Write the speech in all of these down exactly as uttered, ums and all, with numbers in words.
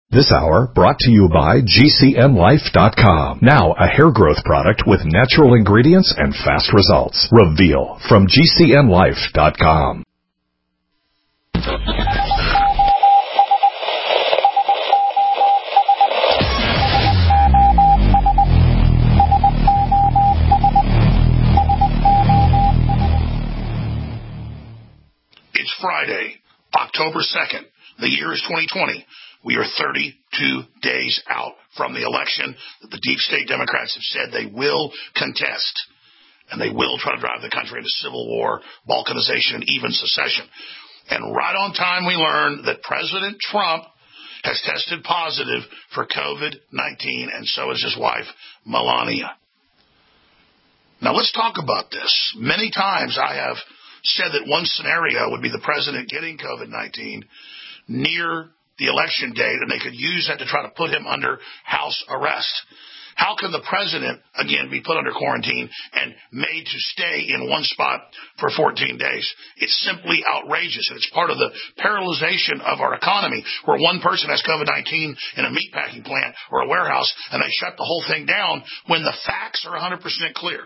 This hour brought to you by G C N Life dot com. Now a hair growth product with natural ingredients and fast results. Reveal from G C N Life dot com. It's Friday, October second. The year is twenty twenty. We are thirty-two days out from the election that the deep state Democrats have said they will contest, and they will try to drive the country into civil war, balkanization, and even secession. And right on time, we learned that President Trump has tested positive for COVID nineteen, and so has his wife, Melania. Now, let's talk about this. Many times I have said that one scenario would be the president getting COVID nineteen near the election date, and they could use that to try to put him under house arrest. How can the president, again, be put under quarantine and made to stay in one spot for fourteen days? It's simply outrageous, and it's part of the paralyzation of our economy, where one person has COVID nineteen in a meatpacking plant or a warehouse, and they shut the whole thing down when the facts are one hundred percent clear.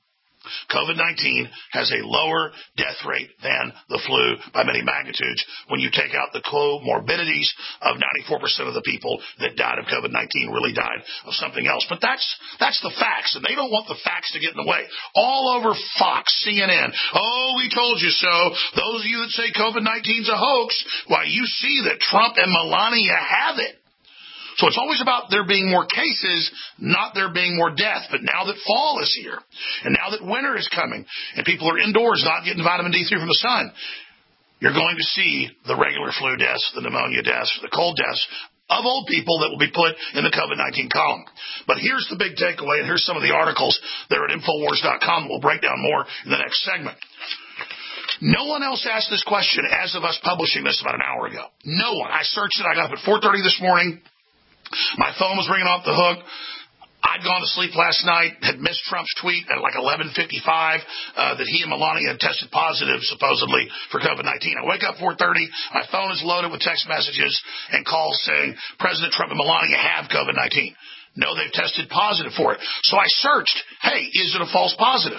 COVID nineteen has a lower death rate than the flu by many magnitudes when you take out the comorbidities of ninety-four percent of the people that died of COVID nineteen really died of something else. But that's that's the facts, and they don't want the facts to get in the way. All over Fox, C N N, oh, we told you so. Those of you that say COVID nineteen is a hoax, why, you see that Trump and Melania have it. So it's always about there being more cases, not there being more death. But now that fall is here, and now that winter is coming, and people are indoors not getting vitamin D three from the sun, you're going to see the regular flu deaths, the pneumonia deaths, the cold deaths of old people that will be put in the COVID nineteen column. But here's the big takeaway, and here's some of the articles that are at Infowars dot com. We'll break down more in the next segment. No one else asked this question as of us publishing this about an hour ago. No one. I searched it. I got up at four thirty this morning. My phone was ringing off the hook. I'd gone to sleep last night, had missed Trump's tweet at like eleven fifty-five uh, that he and Melania had tested positive, supposedly, for COVID nineteen. I wake up four thirty. My phone is loaded with text messages and calls saying President Trump and Melania have COVID nineteen. No, they've tested positive for it. So I searched, hey, is it a false positive?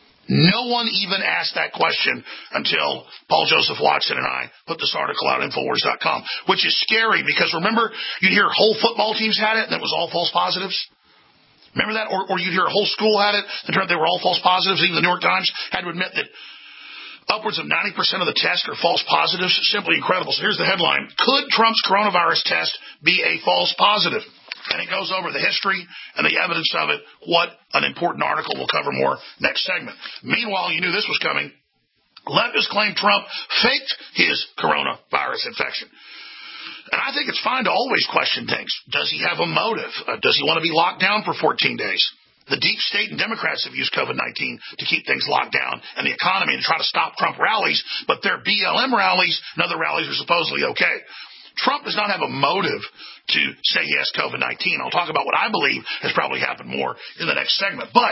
No one even asked that question until Paul Joseph Watson and I put this article out at Infowars dot com, which is scary because, remember, you'd hear whole football teams had it and it was all false positives? Remember that? Or, or you'd hear a whole school had it and turned out they were all false positives. Even the New York Times had to admit that upwards of ninety percent of the tests are false positives. Simply incredible. So here's the headline. Could Trump's coronavirus test be a false positive? And it goes over the history and the evidence of it. What an important article. We'll cover more next segment. Meanwhile, you knew this was coming. Leftists claim Trump faked his coronavirus infection. And I think it's fine to always question things. Does he have a motive? Uh, does he want to be locked down for fourteen days? The deep state and Democrats have used COVID nineteen to keep things locked down and the economy and try to stop Trump rallies, but their B L M rallies and other rallies are supposedly okay. Trump does not have a motive to say he has COVID nineteen. I'll talk about what I believe has probably happened more in the next segment. But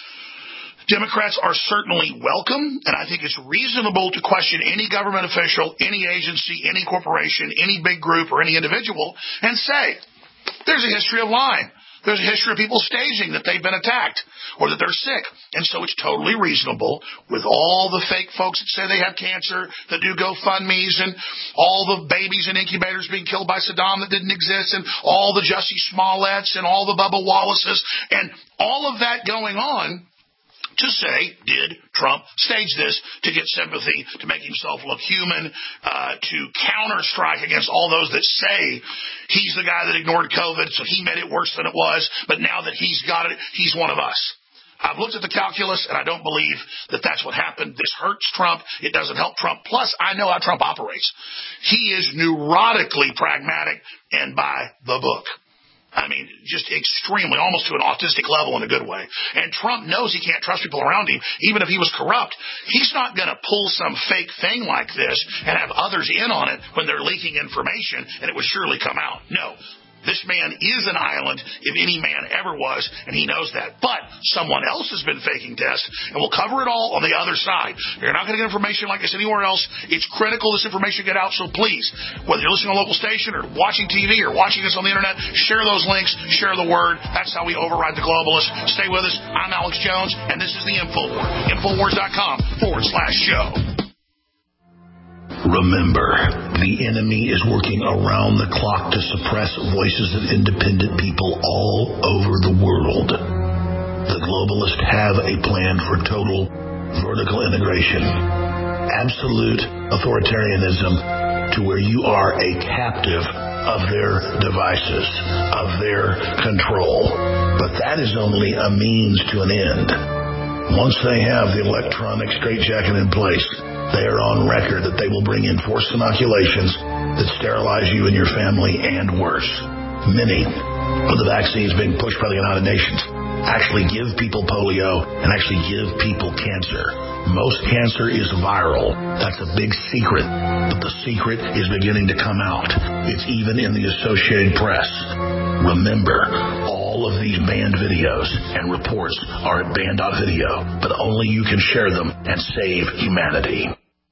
Democrats are certainly welcome, and I think it's reasonable to question any government official, any agency, any corporation, any big group, or any individual, and say, there's a history of lying. There's a history of people staging that they've been attacked or that they're sick. And so it's totally reasonable with all the fake folks that say they have cancer, that do GoFundMes, and all the babies in incubators being killed by Saddam that didn't exist, and all the Jussie Smolletts and all the Bubba Wallaces, and all of that going on to say, did Trump stage this to get sympathy, to make himself look human, uh, to counter-strike against all those that say he's the guy that ignored COVID, so he made it worse than it was, but now that he's got it, he's one of us. I've looked at the calculus, and I don't believe that that's what happened. This hurts Trump. It doesn't help Trump. Plus, I know how Trump operates. He is neurotically pragmatic and by the book. I mean, just extremely, almost to an autistic level in a good way. And Trump knows he can't trust people around him. Even if he was corrupt, he's not going to pull some fake thing like this and have others in on it when they're leaking information, and it would surely come out. No. This man is an island if any man ever was, and he knows that. But someone else has been faking tests, and we'll cover it all on the other side. You're not going to get information like this anywhere else. It's critical this information get out, so please, whether you're listening on a local station or watching T V or watching us on the internet, share those links, share the word. That's how we override the globalists. Stay with us. I'm Alex Jones, and this is the InfoWars. Infowars.com forward slash show. Remember, the enemy is working around the clock to suppress voices of independent people all over the world. The globalists have a plan for total vertical integration, absolute authoritarianism, to where you are a captive of their devices, of their control. But that is only a means to an end. Once they have the electronic straitjacket in place, they are on record that they will bring in forced inoculations that sterilize you and your family and worse. Many of the vaccines being pushed by the United Nations actually give people polio and actually give people cancer. Most cancer is viral. That's a big secret, but the secret is beginning to come out. It's even in the Associated Press. Remember, all of these banned videos and reports are at banned dot video, but only you can share them and save humanity.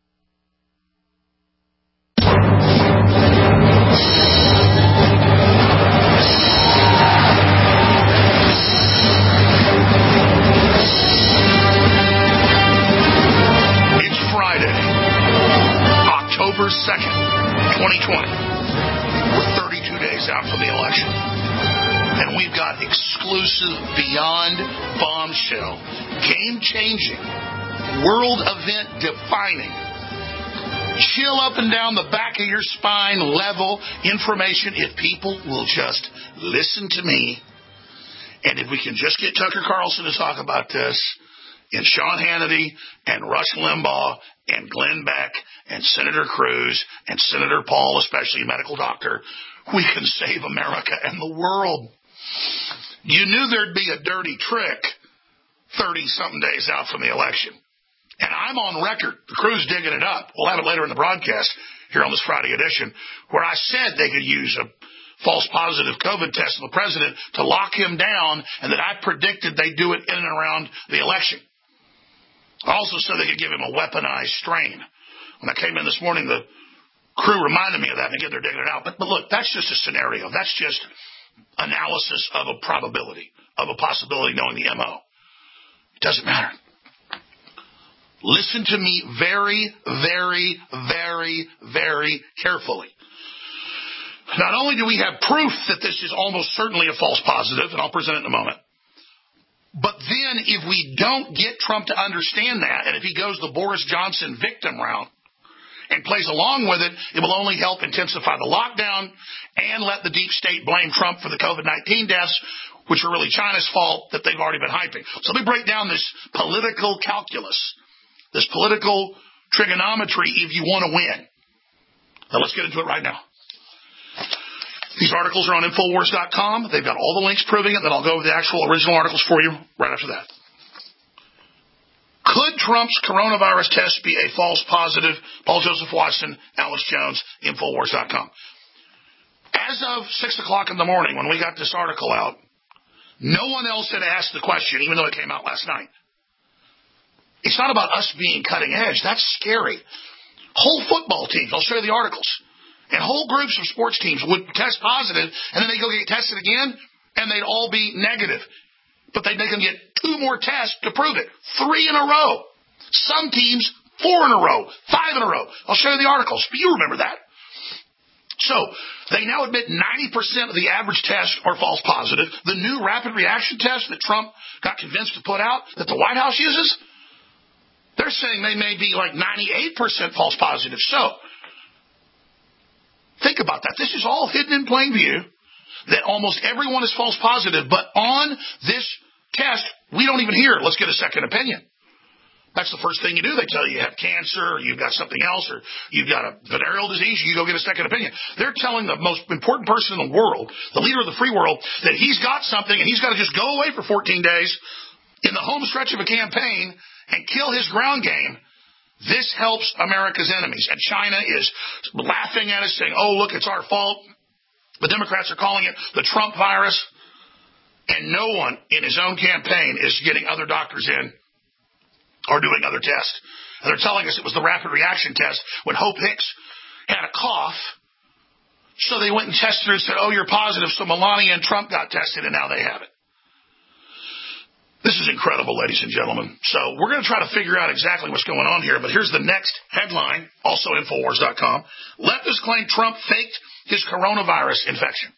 second, twenty twenty. We're thirty-two days out from the election. And we've got exclusive, beyond bombshell, game-changing, world event defining, chill up and down the back of your spine level information if people will just listen to me. And if we can just get Tucker Carlson to talk about this, and Sean Hannity, and Rush Limbaugh, and Glenn Beck, and Senator Cruz, and Senator Paul, especially a medical doctor, we can save America and the world. You knew there'd be a dirty trick thirty-something days out from the election. And I'm on record, the crew's digging it up. We'll have it later in the broadcast here on this Friday edition, where I said they could use a false positive COVID test of the president to lock him down, and that I predicted they'd do it in and around the election. I also said they could give him a weaponized strain. When I came in this morning, the crew reminded me of that, and again, they're digging it out. But, but look, that's just a scenario. That's just analysis of a probability, of a possibility, knowing the M O. It doesn't matter. Listen to me very, very, very, very carefully. Not only do we have proof that this is almost certainly a false positive, and I'll present it in a moment, but then if we don't get Trump to understand that, and if he goes the Boris Johnson victim route and plays along with it, it will only help intensify the lockdown and let the deep state blame Trump for the COVID nineteen deaths, which are really China's fault that they've already been hyping. So let me break down this political calculus, this political trigonometry if you want to win. Now let's get into it right now. These articles are on Infowars dot com. They've got all the links proving it. Then I'll go over the actual original articles for you right after that. Could Trump's coronavirus test be a false positive? Paul Joseph Watson, Alex Jones, Infowars dot com. As of six o'clock in the morning when we got this article out, no one else had asked the question, even though it came out last night. It's not about us being cutting edge. That's scary. Whole football teams, I'll show you the articles, and whole groups of sports teams would test positive, and then they go get tested again, and they'd all be negative. But they'd make them get two more tests to prove it. Three in a row. Some teams, four in a row, five in a row. I'll show you the articles, but you remember that. So they now admit ninety percent of the average tests are false positive. The new rapid reaction test that Trump got convinced to put out, that the White House uses, they're saying they may be like ninety-eight percent false positive. So think about that. This is all hidden in plain view, that almost everyone is false positive. But on this test, we don't even hear, let's get a second opinion. That's the first thing you do. They tell you you have cancer, or you've got something else, or you've got a venereal disease, you go get a second opinion. They're telling the most important person in the world, the leader of the free world, that he's got something and he's got to just go away for fourteen days in the home stretch of a campaign and kill his ground game. This helps America's enemies. And China is laughing at us, saying, oh, look, it's our fault. The Democrats are calling it the Trump virus, and no one in his own campaign is getting other doctors in or doing other tests. And they're telling us it was the rapid reaction test when Hope Hicks had a cough, so they went and tested her and said, oh, you're positive, so Melania and Trump got tested, and now they have it. This is incredible, ladies and gentlemen. So we're going to try to figure out exactly what's going on here, but here's the next headline, also Infowars dot com. Leftists claim Trump faked his coronavirus infection.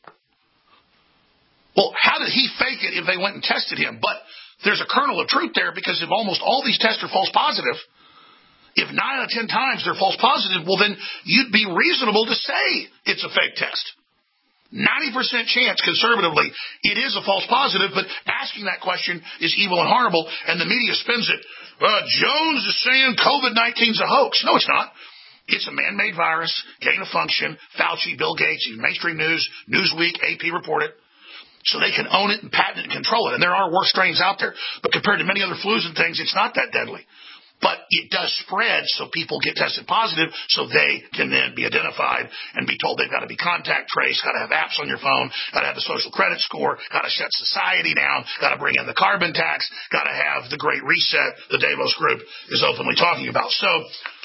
Well, how did he fake it if they went and tested him? But there's a kernel of truth there, because if almost all these tests are false positive, if nine out of ten times they're false positive, well, then you'd be reasonable to say it's a fake test. ninety percent chance, conservatively, it is a false positive, but asking that question is evil and horrible, and the media spins it. Uh, Jones is saying COVID nineteen is a hoax. No, it's not. It's a man-made virus, gain of function. Fauci, Bill Gates, even mainstream news, Newsweek, A P report it. So they can own it and patent it and control it. And there are worse strains out there. But compared to many other flus and things, it's not that deadly. But it does spread, so people get tested positive, so they can then be identified and be told they've got to be contact traced, got to have apps on your phone, got to have the social credit score, got to shut society down, got to bring in the carbon tax, got to have the Great Reset the Davos Group is openly talking about. So,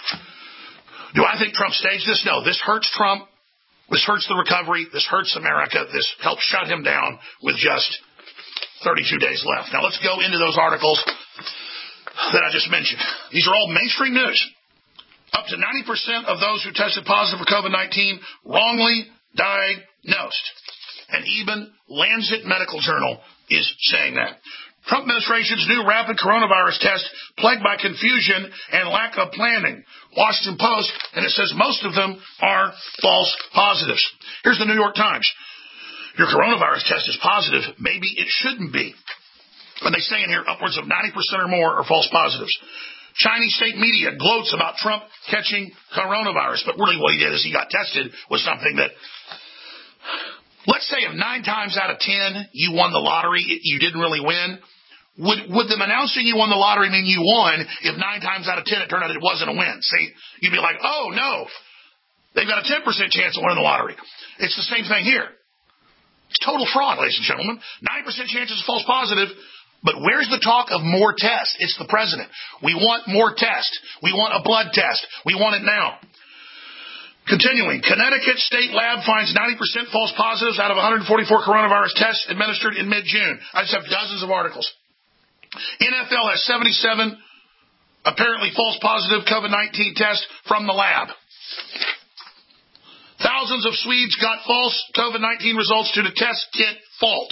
do I think Trump staged this? No. This hurts Trump. This hurts the recovery. This hurts America. This helps shut him down with just thirty-two days left. Now, let's go into those articles that I just mentioned. These are all mainstream news. Up to ninety percent of those who tested positive for COVID nineteen wrongly diagnosed. And even Lancet Medical Journal is saying that. Trump administration's new rapid coronavirus test plagued by confusion and lack of planning. Washington Post, and it says most of them are false positives. Here's the New York Times. Your coronavirus test is positive. Maybe it shouldn't be. And they say in here upwards of ninety percent or more are false positives. Chinese state media gloats about Trump catching coronavirus, but really what he did is he got tested with something that, let's say if nine times out of ten you won the lottery, you didn't really win. Would would them announcing you won the lottery mean you won if nine times out of ten it turned out it wasn't a win? See, you'd be like, oh, no, they've got a ten percent chance of winning the lottery. It's the same thing here. It's total fraud, ladies and gentlemen. ninety percent chance is false positive. But where's the talk of more tests? It's the president. We want more tests. We want a blood test. We want it now. Continuing, Connecticut State Lab finds ninety percent false positives out of one hundred forty-four coronavirus tests administered in mid-June. I just have dozens of articles. N F L has seventy-seven apparently false positive COVID nineteen tests from the lab. Thousands of Swedes got false COVID nineteen results due to test kit fault.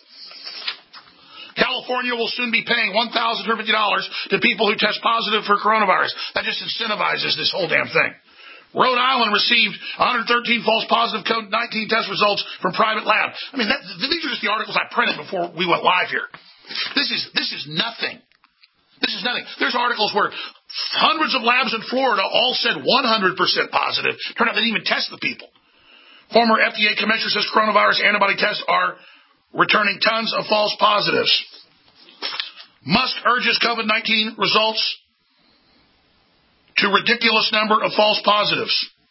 California will soon be paying one thousand two hundred fifty dollars to people who test positive for coronavirus. That just incentivizes this whole damn thing. Rhode Island received one hundred thirteen false positive COVID nineteen test results from private lab. I mean, that, these are just the articles I printed before we went live here. This is this is nothing. This is nothing. There's articles where hundreds of labs in Florida all said one hundred percent positive. Turned out they didn't even test the people. Former F D A commissioner says coronavirus antibody tests are returning tons of false positives. Musk urges COVID nineteen results to ridiculous number of false positives.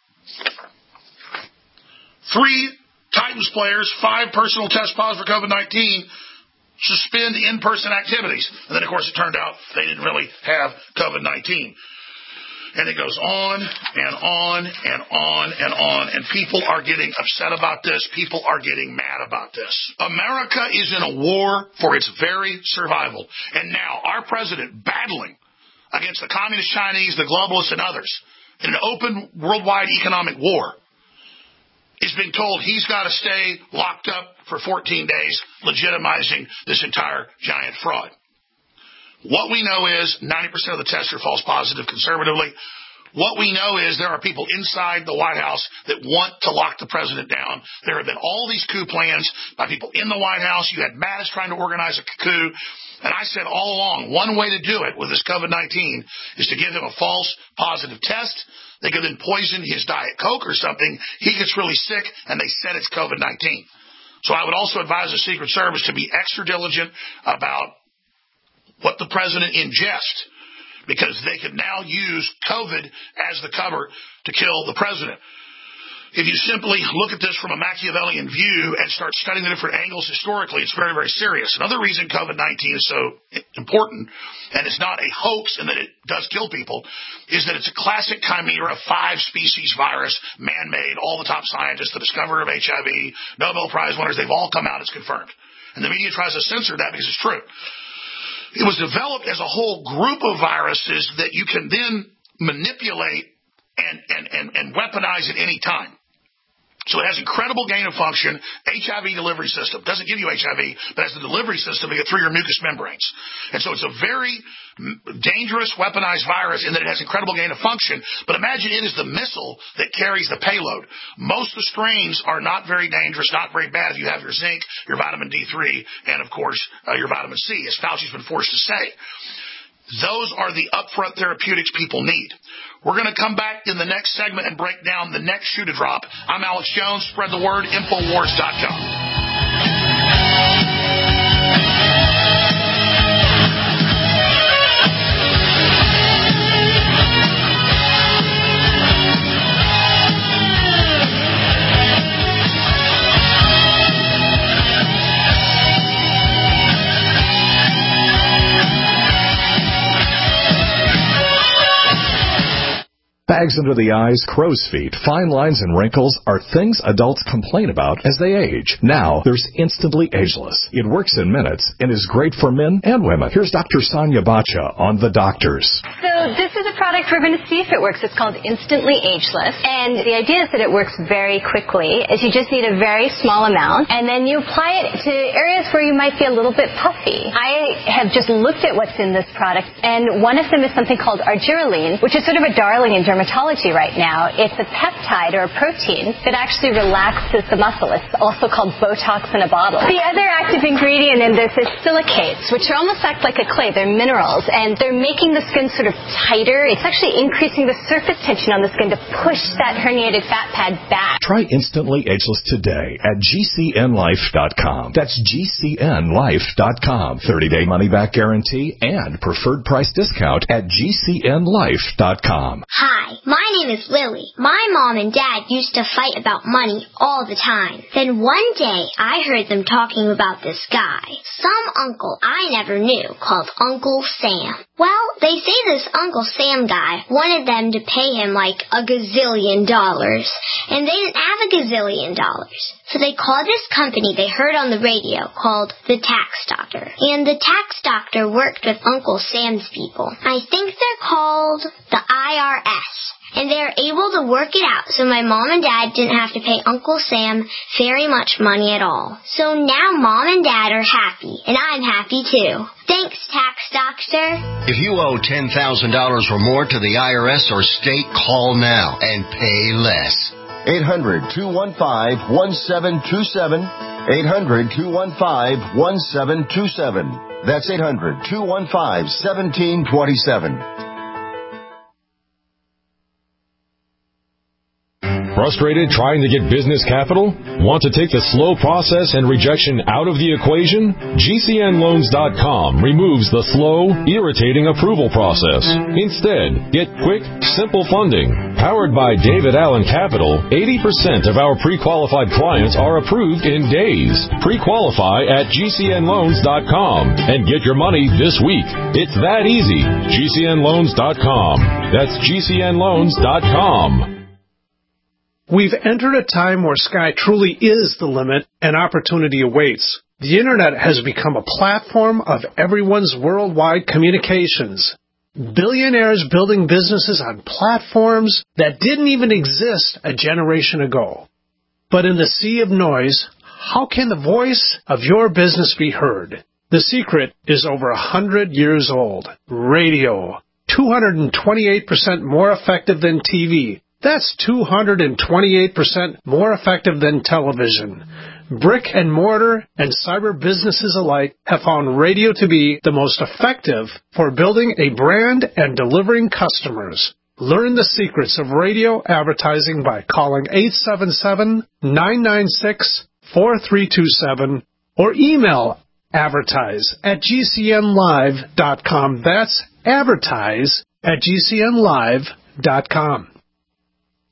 Three Titans players, five personal tests positive for COVID nineteen, suspend in-person activities. And then, of course, it turned out they didn't really have COVID nineteen. And it goes on and on and on and on. And people are getting upset about this. People are getting mad about this. America is in a war for its very survival. And now our president battling against the communist Chinese, the globalists, and others in an open worldwide economic war is being told he's got to stay locked up for fourteen days, legitimizing this entire giant fraud. What we know is ninety percent of the tests are false positive conservatively. What we know is there are people inside the White House that want to lock the president down. There have been all these coup plans by people in the White House. You had Mattis trying to organize a coup. And I said all along, one way to do it with this COVID nineteen is to give him a false positive test. They could then poison his Diet Coke or something. He gets really sick, and they said it's COVID nineteen. So I would also advise the Secret Service to be extra diligent about what the president ingests, because they could now use COVID as the cover to kill the president. if you simply look at this from a Machiavellian view and start studying the different angles historically, it's very, very serious. Another reason COVID nineteen is so important, and it's not a hoax in that it does kill people, is that it's a classic chimera, five-species virus, man-made. All the top scientists, the discoverer of H I V, Nobel Prize winners, they've all come out. It's confirmed. And the media tries to censor that because it's true. It was developed as a whole group of viruses that you can then manipulate and, and, and, and weaponize at any time. So it has incredible gain of function, H I V delivery system. Doesn't give you H I V, but has the delivery system to get through your mucous membranes. And so it's a very dangerous weaponized virus in that it has incredible gain of function. But imagine it is the missile that carries the payload. Most of the strains are not very dangerous, not very bad if you have your zinc, your vitamin D three, and, of course, uh, your vitamin C, as Fauci's been forced to say. Those are the upfront therapeutics people need. We're going to come back in the next segment and break down the next shoe to drop. I'm Alex Jones. Spread the word. Infowars dot com. Bags under the eyes, crow's feet, fine lines, and wrinkles are things adults complain about as they age. Now, there's Instantly Ageless. It works in minutes and is great for men and women. Here's Doctor Sonia Bacha on The Doctors. So this is a product we're going to see if it works. It's called Instantly Ageless. And the idea is that it works very quickly, is you just need a very small amount, and then you apply it to areas where you might be a little bit puffy. I have just looked at what's in this product, and one of them is something called argireline, which is sort of a darling in dermatology right now. It's a peptide or a protein that actually relaxes the muscle. It's also called Botox in a bottle. The other active ingredient in this is silicates, which are almost act like a clay. They're minerals, and they're making the skin sort of tighter. It's actually increasing the surface tension on the skin to push that herniated fat pad back. Try Instantly Ageless today at G C N life dot com. That's G C N life dot com. thirty-day money-back guarantee and preferred price discount at G C N life dot com. Hi, my name is Lily. My mom and dad used to fight about money all the time. Then one day, I heard them talking about this guy, some uncle I never knew, called Uncle Sam. Well, they say this Uncle Sam guy wanted them to pay him like a gazillion dollars, and they didn't have a gazillion dollars. So they called this company they heard on the radio called the Tax Doctor. And the Tax Doctor worked with Uncle Sam's people. I think they're called the I R S. And they're able to work it out so my mom and dad didn't have to pay Uncle Sam very much money at all. So now mom and dad are happy, and I'm happy too. Thanks, Tax Doctor. If you owe ten thousand dollars or more to the I R S or state, call now and pay less. eight hundred, two one five, one seven two seven. eight hundred, two one five, one seven two seven. That's eight hundred, two one five, one seven two seven. Frustrated trying to get business capital? Want to take the slow process and rejection out of the equation? G C N loans dot com removes the slow, irritating approval process. Instead, get quick, simple funding. Powered by David Allen Capital, eighty percent of our pre-qualified clients are approved in days. Pre-qualify at G C N loans dot com and get your money this week. It's that easy. G C N loans dot com. That's G C N loans dot com. We've entered a time where sky truly is the limit and opportunity awaits. The Internet has become a platform of everyone's worldwide communications. Billionaires building businesses on platforms that didn't even exist a generation ago. But in the sea of noise, how can the voice of your business be heard? The secret is over a hundred years old. Radio. two hundred twenty-eight percent more effective than T V. That's two hundred twenty-eight percent more effective than television. Brick and mortar and cyber businesses alike have found radio to be the most effective for building a brand and delivering customers. Learn the secrets of radio advertising by calling eight seven seven, nine nine six, four three two seven or email advertise at G C N live dot com. That's advertise at G C N live dot com.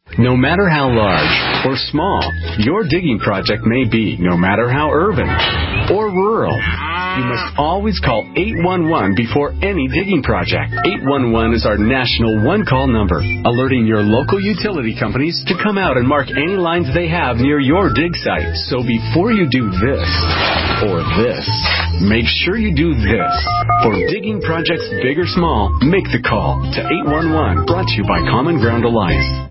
No matter how large or small your digging project may be, no matter how urban or rural, you must always call eight one one before any digging project. eight one one is our national one-call number, alerting your local utility companies to come out and mark any lines they have near your dig site. So before you do this or this, make sure you do this. For digging projects big or small, make the call to eight one one, brought to you by Common Ground Alliance.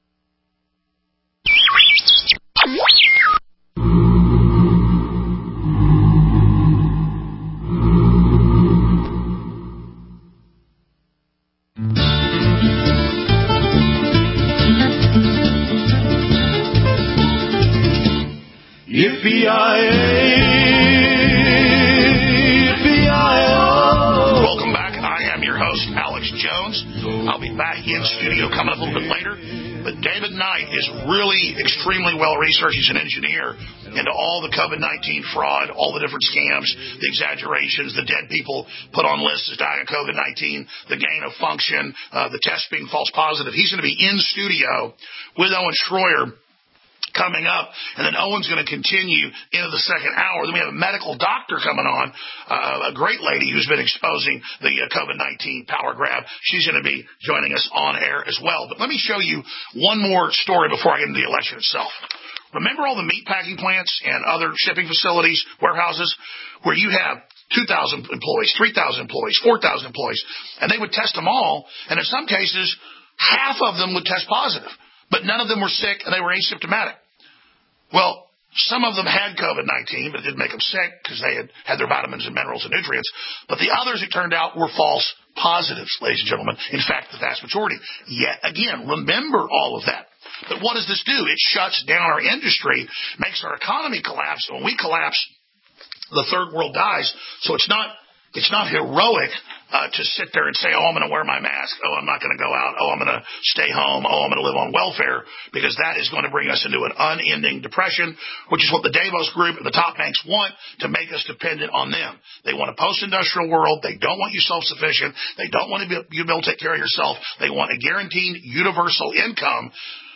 Welcome back. I am your host, Alex Jones. I'll be back in studio coming up a little bit later. But David Knight is really extremely well-researched. He's an engineer into all the COVID nineteen fraud, all the different scams, the exaggerations, the dead people put on lists as dying of COVID nineteen, the gain of function, uh, the test being false positive. He's going to be in studio with Owen Schroyer coming up, and then Owen's going to continue into the second hour. Then we have a medical doctor coming on, uh, a great lady who's been exposing the uh, COVID nineteen power grab. She's going to be joining us on air as well. But let me show you one more story before I get into the election itself. Remember all the meatpacking plants and other shipping facilities, warehouses, where you have two thousand employees, three thousand employees, four thousand employees, and they would test them all, and in some cases, half of them would test positive, but none of them were sick and they were asymptomatic. Well, some of them had COVID nineteen, but it didn't make them sick because they had had their vitamins and minerals and nutrients. But the others, it turned out, were false positives, ladies and gentlemen. In fact, the vast majority. Yet again, remember all of that. But what does this do? It shuts down our industry, makes our economy collapse. When we collapse, the third world dies. So it's not it's not heroic uh, to sit there and say, oh, I'm going to wear my mask. Oh, I'm not going to go out. Oh, I'm going to stay home. Oh, I'm going to live on welfare, because that is going to bring us into an unending depression, which is what the Davos group and the top banks want, to make us dependent on them. They want a post-industrial world. They don't want you self-sufficient. They don't want to be, you be able to take care of yourself. They want a guaranteed universal income,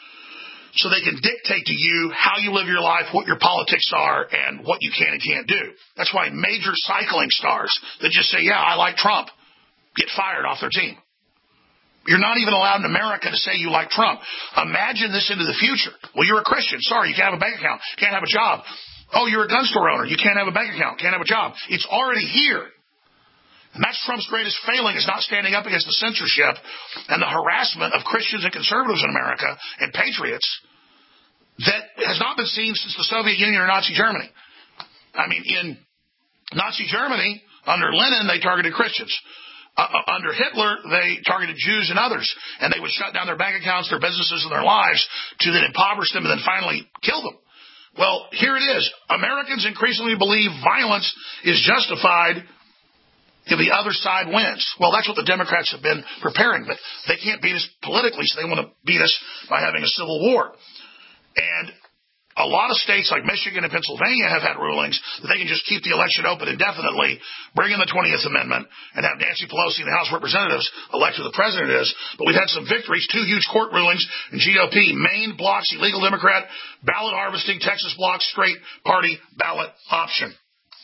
so they can dictate to you how you live your life, what your politics are, and what you can and can't do. That's why major cycling stars that just say, yeah, I like Trump, get fired off their team. You're not even allowed in America to say you like Trump. Imagine this into the future. Well, you're a Christian. Sorry, you can't have a bank account. Can't have a job. Oh, you're a gun store owner. You can't have a bank account. Can't have a job. It's already here. And that's Trump's greatest failing, is not standing up against the censorship and the harassment of Christians and conservatives in America and patriots that has not been seen since the Soviet Union or Nazi Germany. I mean, in Nazi Germany, under Lenin, they targeted Christians. Uh, under Hitler, they targeted Jews and others, and they would shut down their bank accounts, their businesses, and their lives to then impoverish them and then finally kill them. Well, here it is. Americans increasingly believe violence is justified if the other side wins. Well, that's what the Democrats have been preparing, but they can't beat us politically, so they want to beat us by having a civil war. And a lot of states like Michigan and Pennsylvania have had rulings that they can just keep the election open indefinitely, bring in the twentieth Amendment, and have Nancy Pelosi and the House of Representatives elect who the president is. But we've had some victories, two huge court rulings in G O P. Maine blocks illegal Democrat ballot harvesting. Texas blocks straight party ballot option.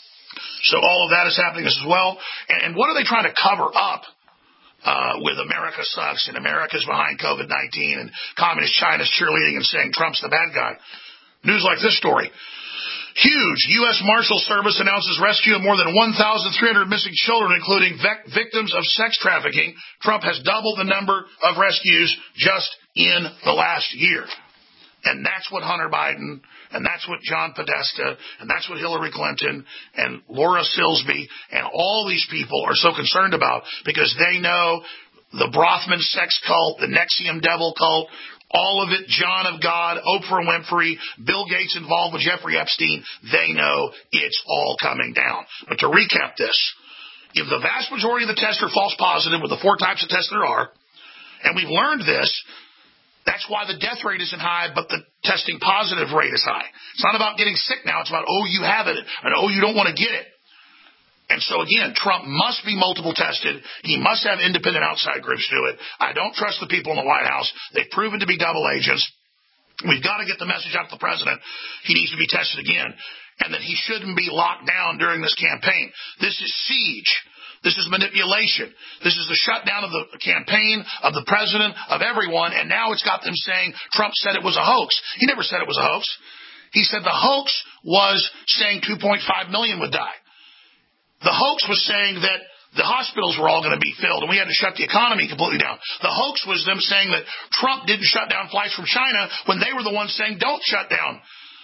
So all of that is happening as well. And what are they trying to cover up uh, with America sucks and America's behind COVID nineteen and communist China's cheerleading and saying Trump's the bad guy? News like this story. Huge. U S Marshal Service announces rescue of more than one thousand three hundred missing children, including vec- victims of sex trafficking. Trump has doubled the number of rescues just in the last year. And that's what Hunter Biden, and that's what John Podesta, and that's what Hillary Clinton, and Laura Silsby, and all these people are so concerned about, because they know the Brothman sex cult, the N X I V M devil cult, all of it, John of God, Oprah Winfrey, Bill Gates involved with Jeffrey Epstein, they know it's all coming down. But to recap this, if the vast majority of the tests are false positive, with the four types of tests there are, and we've learned this, that's why the death rate isn't high, but the testing positive rate is high. It's not about getting sick now. It's about, oh, you have it, and oh, you don't want to get it. And And so, again, Trump must be multiple tested. He must have independent outside groups do it. I don't trust the people in the White House. They've proven to be double agents. We've got to get the message out to the president. He needs to be tested again, and that he shouldn't be locked down during this campaign. This is siege. This is manipulation. This is the shutdown of the campaign, of the president, of everyone, and now it's got them saying Trump said it was a hoax. He never said it was a hoax. He said the hoax was saying two point five million would die. The hoax was saying that the hospitals were all going to be filled and we had to shut the economy completely down. The hoax was them saying that Trump didn't shut down flights from China when they were the ones saying don't shut down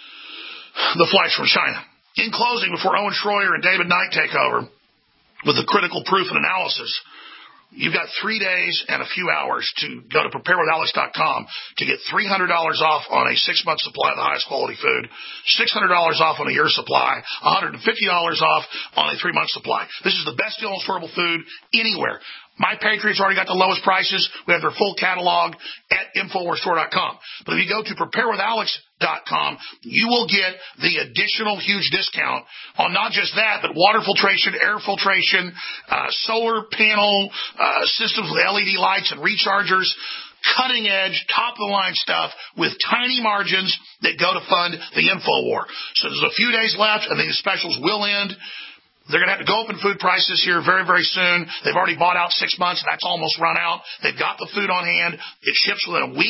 the flights from China. In closing, before Owen Schroyer and David Knight take over with the critical proof and analysis, you've got three days and a few hours to go to prepare with alex dot com to get three hundred dollars off on a six-month supply of the highest quality food, six hundred dollars off on a year supply, one hundred fifty dollars off on a three-month supply. This is the best deal on storable food anywhere. My Patriots already got the lowest prices. We have their full catalog at infowars store dot com. But if you go to prepare with alex dot com, you will get the additional huge discount on not just that, but water filtration, air filtration, uh, solar panel uh, systems with L E D lights and rechargers, cutting edge, top of the line stuff with tiny margins that go to fund the InfoWar. So there's a few days left, and the specials will end. They're going to have to go up in food prices here very, very soon. They've already bought out six months, and that's almost run out. They've got the food on hand. It ships within a week.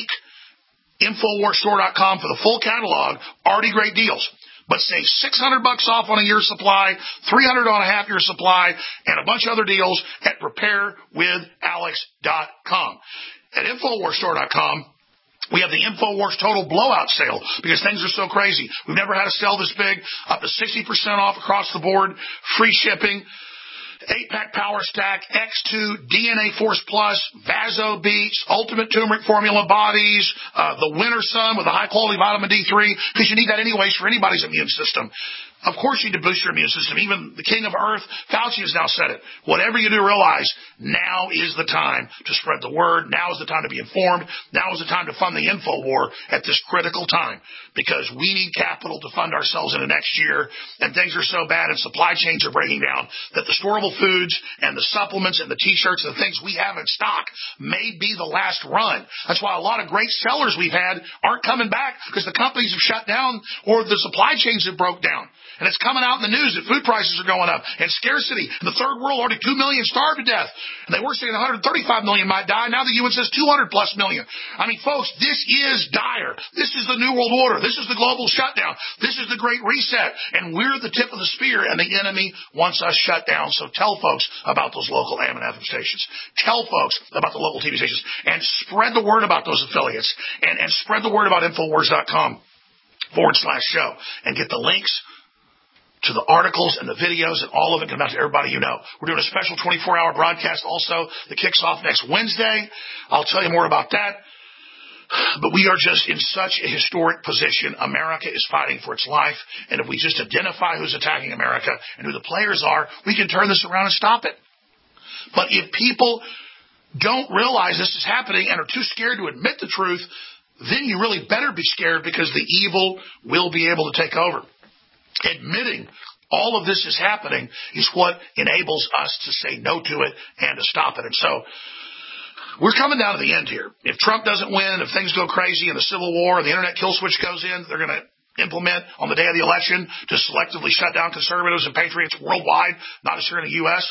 infowars store dot com for the full catalog. Already great deals. But save six hundred bucks off on a year's supply, three hundred on a half year supply, and a bunch of other deals at prepare with alex dot com. At infowars store dot com, we have the InfoWars Total Blowout Sale because things are so crazy. We've never had a sale this big, up to sixty percent off across the board, free shipping, eight-pack Power Stack, X two, D N A Force Plus, Vaso Beats, Ultimate Turmeric Formula Bodies, uh, the Winter Sun with a high-quality vitamin D three, because you need that anyways for anybody's immune system. Of course you need to boost your immune system. Even the king of earth, Fauci, has now said it. Whatever you do, realize now is the time to spread the word. Now is the time to be informed. Now is the time to fund the info war at this critical time, because we need capital to fund ourselves into next year, and things are so bad and supply chains are breaking down that the storable foods and the supplements and the T-shirts and the things we have in stock may be the last run. That's why a lot of great sellers we've had aren't coming back, because the companies have shut down or the supply chains have broke down. And it's coming out in the news that food prices are going up and scarcity. In the third world, already two million starved to death. And they were saying one hundred thirty-five million might die. Now the U N says two hundred plus million. I mean, folks, this is dire. This is the New World Order. This is the global shutdown. This is the Great Reset. And we're the tip of the spear, and the enemy wants us shut down. So tell folks about those local A M and F M stations. Tell folks about the local T V stations. And spread the word about those affiliates. And, and spread the word about infowars dot com forward slash show. And get the links to the articles and the videos and all of it come out to everybody you know. We're doing a special twenty-four hour broadcast also that kicks off next Wednesday. I'll tell you more about that. But we are just in such a historic position. America is fighting for its life. And if we just identify who's attacking America and who the players are, we can turn this around and stop it. But if people don't realize this is happening and are too scared to admit the truth, then you really better be scared, because the evil will be able to take over. Admitting all of this is happening is what enables us to say no to it and to stop it. And so we're coming down to the end here. If Trump doesn't win, if things go crazy and the Civil War and the internet kill switch goes in, they're going to implement on the day of the election to selectively shut down conservatives and patriots worldwide, not just here in the U S.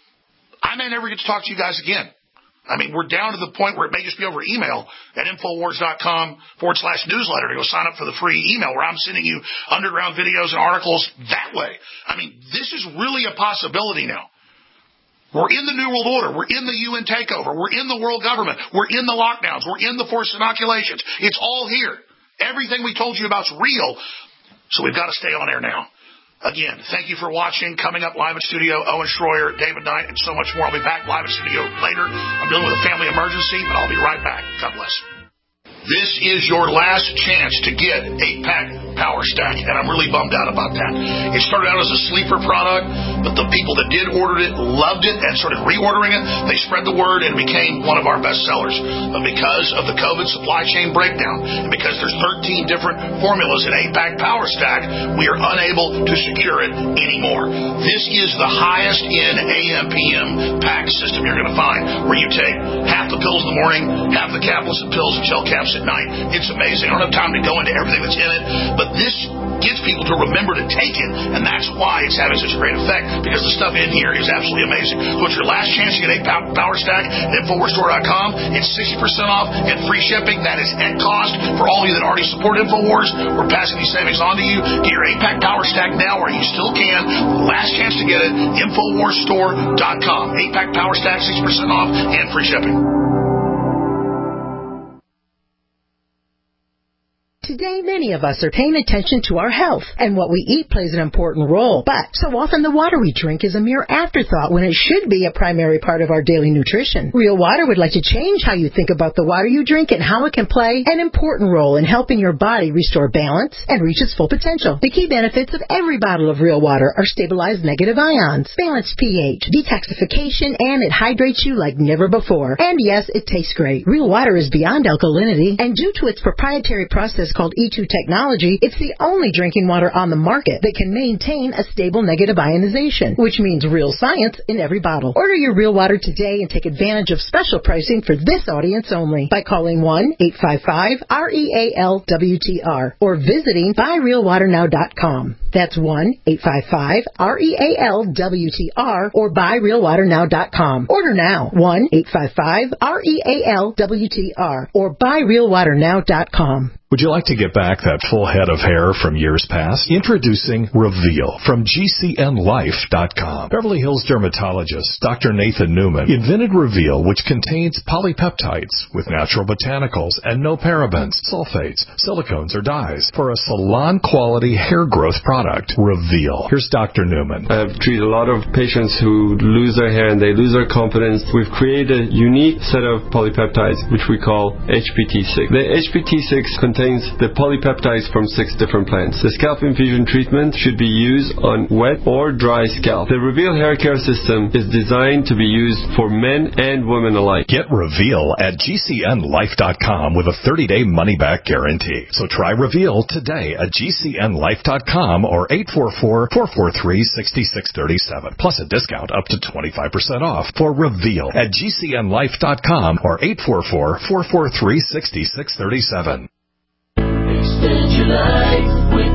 I may never get to talk to you guys again. I mean, we're down to the point where it may just be over email at infowars dot com forward slash newsletter to go sign up for the free email where I'm sending you underground videos and articles that way. I mean, this is really a possibility now. We're in the New World Order. We're in the U N takeover. We're in the world government. We're in the lockdowns. We're in the forced inoculations. It's all here. Everything we told you about is real. So we've got to stay on air now. Again, thank you for watching. Coming up live in studio, Owen Schroyer, David Knight, and so much more. I'll be back live in studio later. I'm dealing with a family emergency, but I'll be right back. God bless. This is your last chance to get eight-pack Power Stack, and I'm really bummed out about that. It started out as a sleeper product, but the people that did order it loved it and started reordering it. They spread the word and it became one of our best sellers. But because of the COVID supply chain breakdown, and because there's thirteen different formulas in eight pack Power Stack, we are unable to secure it anymore. This is the highest in A M P M pack system you're going to find, where you take half the pills in the morning, half the caplets and pills and gel caps at night. It's amazing. I don't have time to go into everything that's in it, but this gets people to remember to take it, and that's why it's having such a great effect, because the stuff in here is absolutely amazing. So it's your last chance to get a Power Stack at Infowars Store dot com. It's sixty percent off and free shipping. That is at cost. For all of you that already support Infowars, we're passing these savings on to you. Get your eight pack Power Stack now while you still can. Last chance to get it, Infowars Store dot com. eight pack Power Stack, sixty percent off and free shipping. Today, many of us are paying attention to our health, and what we eat plays an important role. But so often the water we drink is a mere afterthought when it should be a primary part of our daily nutrition. Real Water would like to change how you think about the water you drink and how it can play an important role in helping your body restore balance and reach its full potential. The key benefits of every bottle of Real Water are stabilized negative ions, balanced pH, detoxification, and it hydrates you like never before. And yes, it tastes great. Real Water is beyond alkalinity, and due to its proprietary process called E two technology, it's the only drinking water on the market that can maintain a stable negative ionization, which means real science in every bottle. Order your Real Water today and take advantage of special pricing for this audience only by calling one eight five five R E A L W T R or visiting buy real water now dot com. That's one eight five five R E A L W T R or buy real water now dot com. Order now, one eight five five R E A L W T R or buy real water now dot com. Would you like to get back that full head of hair from years past? Introducing Reveal from G C N life dot com. Beverly Hills dermatologist Doctor Nathan Newman invented Reveal, which contains polypeptides with natural botanicals and no parabens, sulfates, silicones, or dyes for a salon-quality hair growth product. Reveal. Here's Doctor Newman. I've treated a lot of patients who lose their hair and they lose their confidence. We've created a unique set of polypeptides, which we call H P T six. The H P T six contains contains the polypeptides from six different plants. The scalp infusion treatment should be used on wet or dry scalp. The Reveal hair care system is designed to be used for men and women alike. Get Reveal at G C N life dot com with a thirty-day money-back guarantee. So try Reveal today at G C N life dot com or eight four four, four four three, six six three seven, plus a discount up to twenty-five percent off for Reveal at G C N life dot com or eight four four, four four three, six six three seven. Extend your life with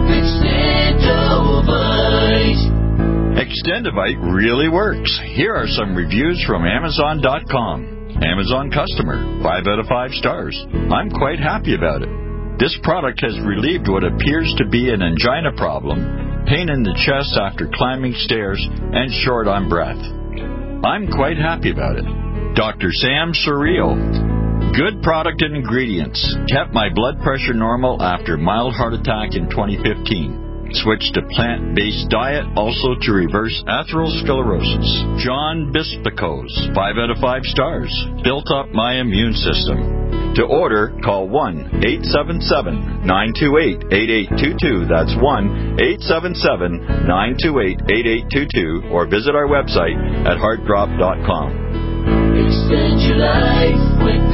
Extendovite. Extendovite really works. Here are some reviews from Amazon dot com. Amazon customer, five out of five stars. I'm quite happy about it. This product has relieved what appears to be an angina problem, pain in the chest after climbing stairs, and short on breath. I'm quite happy about it. Doctor Sam Surreal. Good product and ingredients. Kept my blood pressure normal after mild heart attack in twenty fifteen. Switched to plant-based diet, also to reverse atherosclerosis. John Bispicos, five out of five stars. Built up my immune system. To order, call one eight seven seven, nine two eight, eight eight two two. That's one eight seven seven, nine two eight, eight eight two two. Or visit our website at heart drop dot com. Extend your life with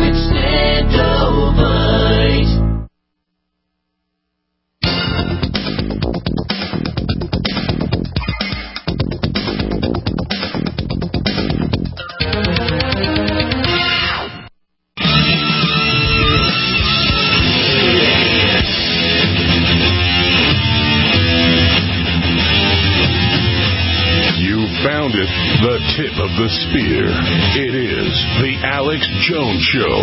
Extendovite. Found it, the tip of the spear. It is the Alex Jones Show.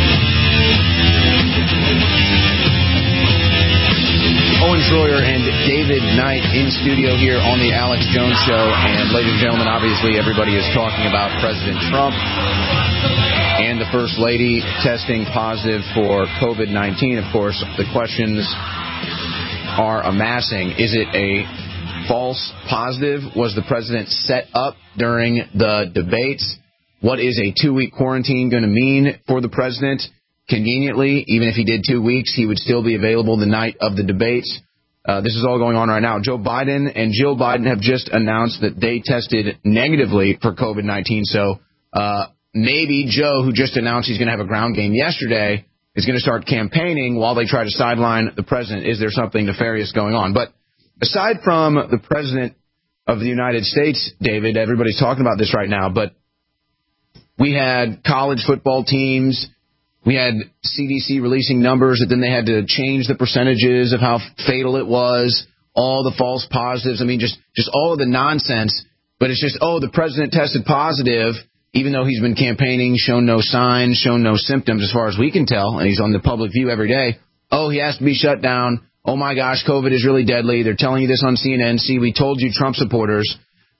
Owen Schroyer and David Knight in studio here on the Alex Jones Show. And ladies and gentlemen, obviously everybody is talking about President Trump and the First Lady testing positive for COVID nineteen. Of course, the questions are amassing. Is it a false positive? Was the president set up during the debates? What is a two-week quarantine going to mean for the president? Conveniently, even if he did two weeks, he would still be available the night of the debates. Uh, this is all going on right now. Joe Biden and Jill Biden have just announced that they tested negatively for COVID nineteen. So uh, maybe Joe, who just announced he's going to have a ground game yesterday, is going to start campaigning while they try to sideline the president. Is there something nefarious going on? But aside from the president of the United States, David, everybody's talking about this right now, but we had college football teams. We had C D C releasing numbers that then they had to change the percentages of how fatal it was, all the false positives. I mean, just, just all of the nonsense. But it's just, oh, the president tested positive, even though he's been campaigning, shown no signs, shown no symptoms as far as we can tell, and he's on the public view every day. Oh, he has to be shut down. Oh, my gosh, COVID is really deadly. They're telling you this on C N N. See, we told you, Trump supporters.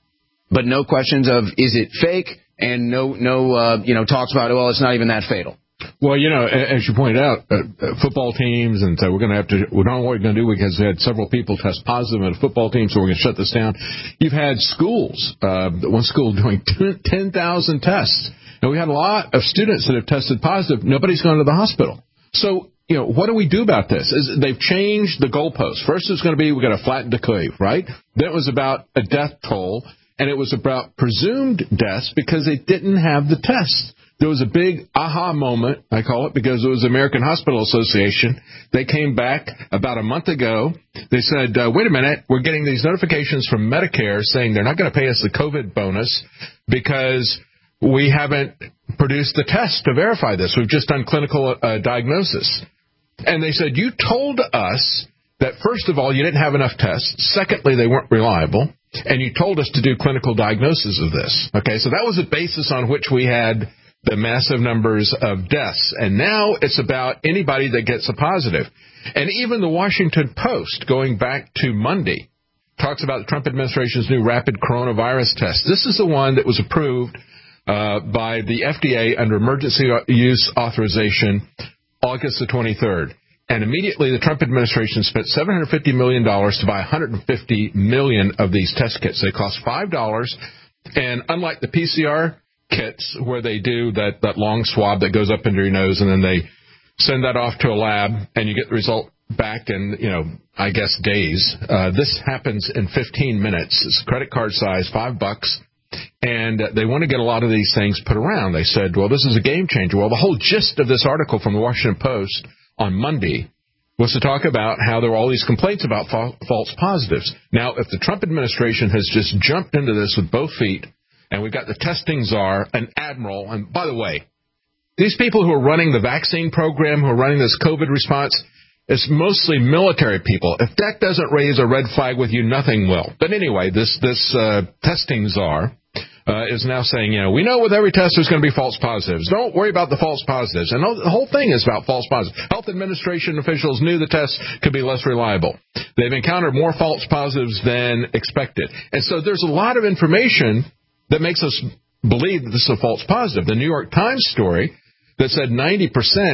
But no questions of, is it fake? And no, no, uh, you know, talks about, well, it's not even that fatal. Well, you know, as you pointed out, uh, football teams, and so we're going to have to, we don't know what we're going to do because we had several people test positive at a football team, so we're going to shut this down. You've had schools, uh, one school doing ten thousand tests. And we had a lot of students that have tested positive. Nobody's gone to the hospital. So, you know, what do we do about this? Is they've changed the goalposts. First it was going to be we're going to flatten the curve, right? Then it was about a death toll, and it was about presumed deaths because they didn't have the tests. There was a big aha moment, I call it, because it was the American Hospital Association. They came back about a month ago. They said, uh, wait a minute, we're getting these notifications from Medicare saying they're not going to pay us the COVID bonus because we haven't produced the test to verify this. We've just done clinical uh, diagnosis. And they said, you told us that, first of all, you didn't have enough tests. Secondly, they weren't reliable. And you told us to do clinical diagnosis of this. Okay, so that was the basis on which we had the massive numbers of deaths. And now it's about anybody that gets a positive. And even the Washington Post, going back to Monday, talks about the Trump administration's new rapid coronavirus test. This is the one that was approved uh, by the F D A under emergency use authorization August the twenty-third. And immediately the Trump administration spent seven hundred fifty million dollars to buy one hundred fifty million of these test kits. They cost five dollars. And unlike the P C R kits where they do that, that long swab that goes up into your nose and then they send that off to a lab and you get the result back in, you know, I guess days. Uh, this happens in fifteen minutes. It's credit card size, five bucks. And they want to get a lot of these things put around. They said, well, this is a game changer. Well, the whole gist of this article from the Washington Post on Monday was to talk about how there were all these complaints about fa- false positives. Now, if the Trump administration has just jumped into this with both feet, and we've got the testing czar, an admiral. And by the way, these people who are running the vaccine program, who are running this COVID response, it's mostly military people. If that doesn't raise a red flag with you, nothing will. But anyway, this this uh, testing czar uh, is now saying, you know, we know with every test there's going to be false positives. Don't worry about the false positives. And the whole thing is about false positives. Health administration officials knew the tests could be less reliable. They've encountered more false positives than expected. And so there's a lot of information that makes us believe that this is a false positive. The New York Times story that said ninety percent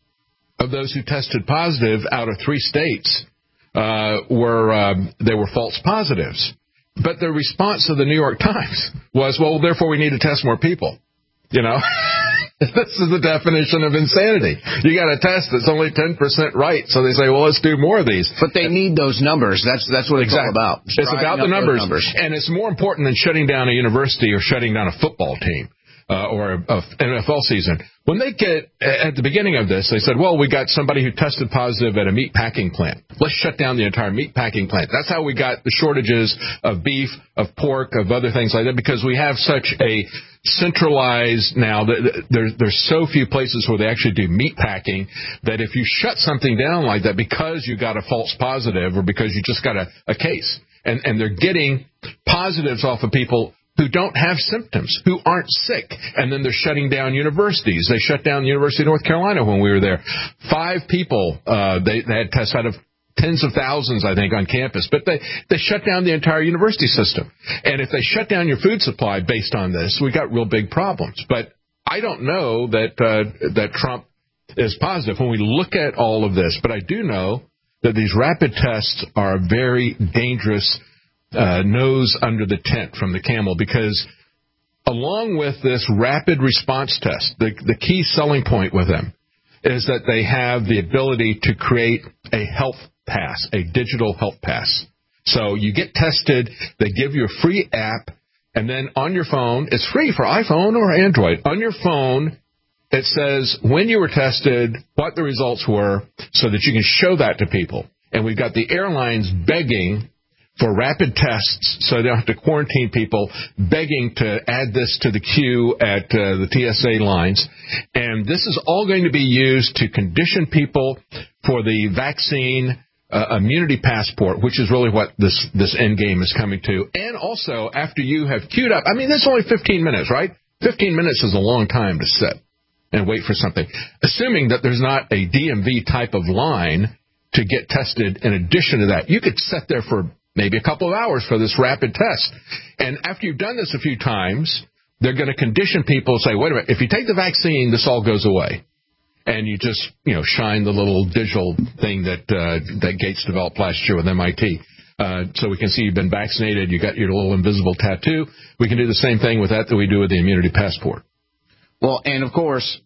of those who tested positive out of three states uh, were um, they were false positives. But the response to the New York Times was, well, therefore we need to test more people. You know, this is the definition of insanity. You got a test that's only ten percent right, so they say, well, let's do more of these. But they need those numbers. That's that's what it's exactly. all about. It's, it's about the numbers, numbers, and it's more important than shutting down a university or shutting down a football team uh, or a, a N F L season. When they get, at the beginning of this, they said, well, we got somebody who tested positive at a meat packing plant. Let's shut down the entire meat packing plant. That's how we got the shortages of beef, of pork, of other things like that, because we have such a centralized now, there's, there's so few places where they actually do meat packing that if you shut something down like that because you got a false positive or because you just got a, a case, and, and they're getting positives off of people who don't have symptoms, who aren't sick, and then they're shutting down universities. They shut down the University of North Carolina when we were there. Five people, uh, they, they had tests out of tens of thousands, I think, on campus. But they, they shut down the entire university system. And if they shut down your food supply based on this, we got real big problems. But I don't know that uh, that Trump is positive when we look at all of this. But I do know that these rapid tests are a very dangerous uh, nose under the tent from the camel, because along with this rapid response test, the, the key selling point with them is that they have the ability to create a health pass, a digital health pass. So you get tested, they give you a free app, and then on your phone, it's free for iPhone or Android. On your phone, it says when you were tested, what the results were, so that you can show that to people. And we've got the airlines begging for rapid tests so they don't have to quarantine people, begging to add this to the queue at uh, the T S A lines. And this is all going to be used to condition people for the vaccine uh, immunity passport, which is really what this, this end game is coming to. And also, after you have queued up, I mean, that's only fifteen minutes, right? fifteen minutes is a long time to sit and wait for something. Assuming that there's not a D M V type of line to get tested in addition to that, you could sit there for maybe a couple of hours for this rapid test. And after you've done this a few times, they're going to condition people to say, wait a minute, if you take the vaccine, this all goes away. And you just, you know, shine the little digital thing that uh, that Gates developed last year with M I T. Uh, so we can see you've been vaccinated, you got your little invisible tattoo. We can do the same thing with that that we do with the immunity passport. Well, and of course,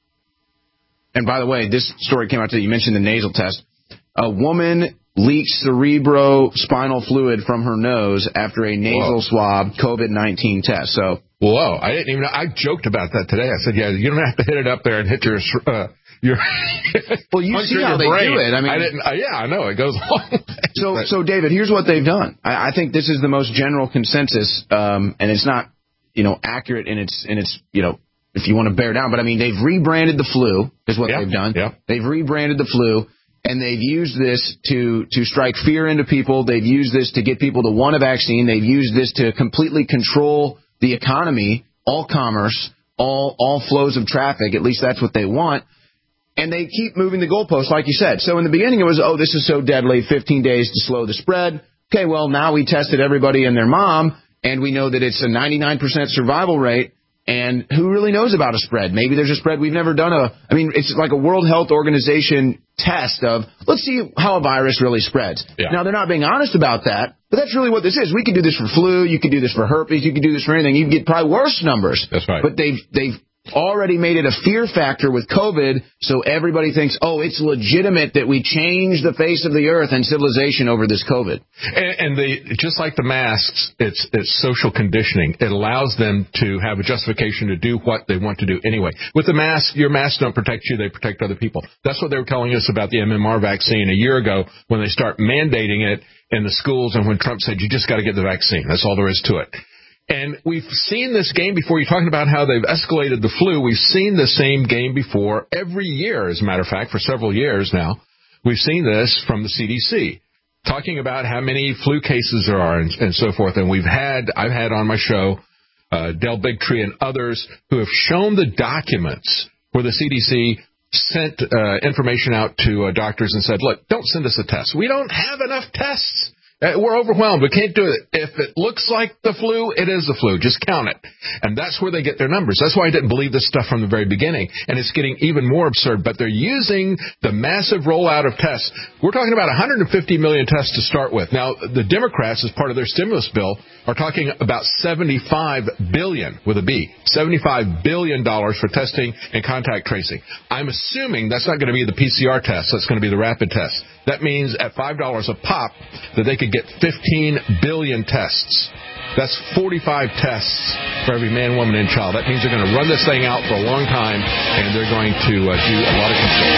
and by the way, this story came out today. You mentioned the nasal test. A woman leaked cerebrospinal fluid from her nose after a nasal Whoa. swab COVID nineteen test. So, whoa! I didn't even know. I joked about that today. I said, "Yeah, you don't have to hit it up there and hit your uh, your." Well, you see how they brain. do it. I mean, I didn't. Uh, yeah, I know it goes along. So, so David, here's what they've done. I, I think this is the most general consensus, um, and it's not, you know, accurate in its in its you know, if you want to bear down. But I mean, they've rebranded the flu. Is what yeah, they've done. Yeah. They've rebranded the flu. And they've used this to, to strike fear into people. They've used this to get people to want a vaccine. They've used this to completely control the economy, all commerce, all, all flows of traffic. At least that's what they want. And they keep moving the goalposts, like you said. So in the beginning it was, oh, this is so deadly, fifteen days to slow the spread. Okay, well, now we tested everybody and their mom, and we know that it's a ninety-nine percent survival rate. And who really knows about a spread? Maybe there's a spread we've never done. A, I mean, it's like a World Health Organization test of, let's see how a virus really spreads. Yeah. Now, they're not being honest about that, but that's really what this is. We could do this for flu. You could do this for herpes. You could do this for anything. You could get probably worse numbers. That's right. But they've, they've already made it a fear factor with COVID, so everybody thinks, oh, it's legitimate that we change the face of the earth and civilization over this COVID. And, and the, just like the masks, it's, it's social conditioning. It allows them to have a justification to do what they want to do anyway. With the mask, your masks don't protect you, they protect other people. That's what they were telling us about the M M R vaccine a year ago when they start mandating it in the schools and when Trump said, you just got to get the vaccine. That's all there is to it. And we've seen this game before. You're talking about how they've escalated the flu. We've seen the same game before every year, as a matter of fact, for several years now. We've seen this from the C D C, talking about how many flu cases there are and, and so forth. And we've had, I've had on my show, uh, Del Bigtree and others who have shown the documents where the C D C sent uh, information out to uh, doctors and said, look, don't send us a test. We don't have enough tests. We're overwhelmed. We can't do it. If it looks like the flu, it is the flu. Just count it. And that's where they get their numbers. That's why I didn't believe this stuff from the very beginning. And it's getting even more absurd. But they're using the massive rollout of tests. We're talking about one hundred fifty million tests to start with. Now, the Democrats, as part of their stimulus bill, are talking about seventy-five billion dollars with a B, seventy-five billion dollars for testing and contact tracing. I'm assuming that's not going to be the P C R test. That's going to be the rapid test. That means at five dollars a pop that they could get fifteen billion tests. That's forty-five tests for every man, woman, and child. That means they're going to run this thing out for a long time, and they're going to uh, do a lot of control.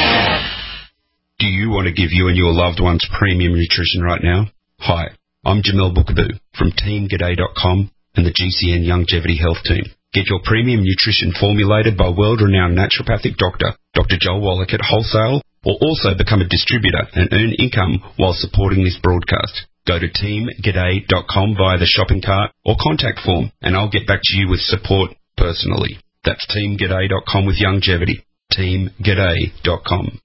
Do you want to give you and your loved ones premium nutrition right now? Hi, I'm Jamel Bookaboo from Team G'day dot com and the G C N Longevity Health Team. Get your premium nutrition formulated by world-renowned naturopathic doctor, Doctor Joel Wallach at wholesale, or also become a distributor and earn income while supporting this broadcast. Go to Team G'day dot com via the shopping cart or contact form, and I'll get back to you with support personally. That's Team G'day dot com with longevity. Team G'day dot com.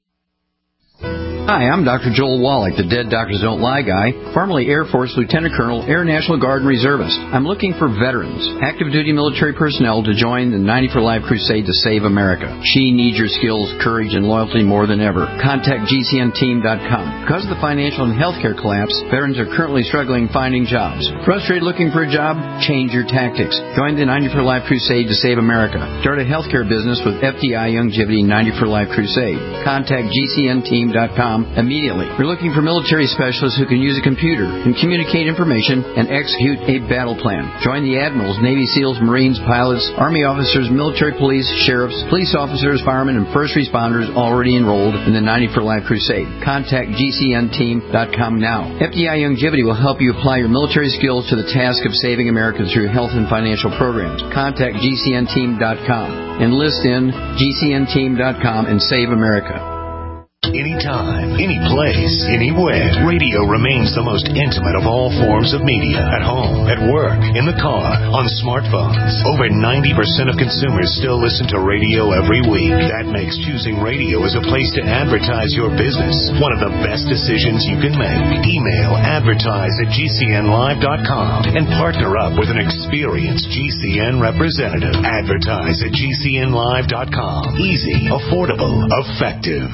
Hi, I'm Doctor Joel Wallach, the Dead Doctors Don't Lie guy, formerly Air Force Lieutenant Colonel, Air National Guard and Reservist. I'm looking for veterans, active duty military personnel to join the ninety for Life crusade to save America. She needs your skills, courage, and loyalty more than ever. Contact G C N team dot com. Because of the financial and healthcare collapse, veterans are currently struggling finding jobs. Frustrated looking for a job? Change your tactics. Join the ninety for Life crusade to save America. Start a healthcare business with F D I Longevity ninety for Life crusade. Contact G C N team dot com. com immediately. We're looking for military specialists who can use a computer and communicate information and execute a battle plan. Join the admirals, Navy SEALs, Marines, pilots, Army officers, military police, sheriffs, police officers, firemen, and first responders already enrolled in the ninety for Life Crusade. Contact G C N team dot com now. F D I Longevity will help you apply your military skills to the task of saving America through health and financial programs. Contact G C N team dot com. Enlist in G C N team dot com and save America. Anytime, any place, anywhere, radio remains the most intimate of all forms of media. At home, at work, in the car, on smartphones. Over ninety percent of consumers still listen to radio every week. That makes choosing radio as a place to advertise your business one of the best decisions you can make. Email advertise at G C N live dot com and partner up with an experienced G C N representative. Advertise at G C N live dot com. Easy, affordable, effective.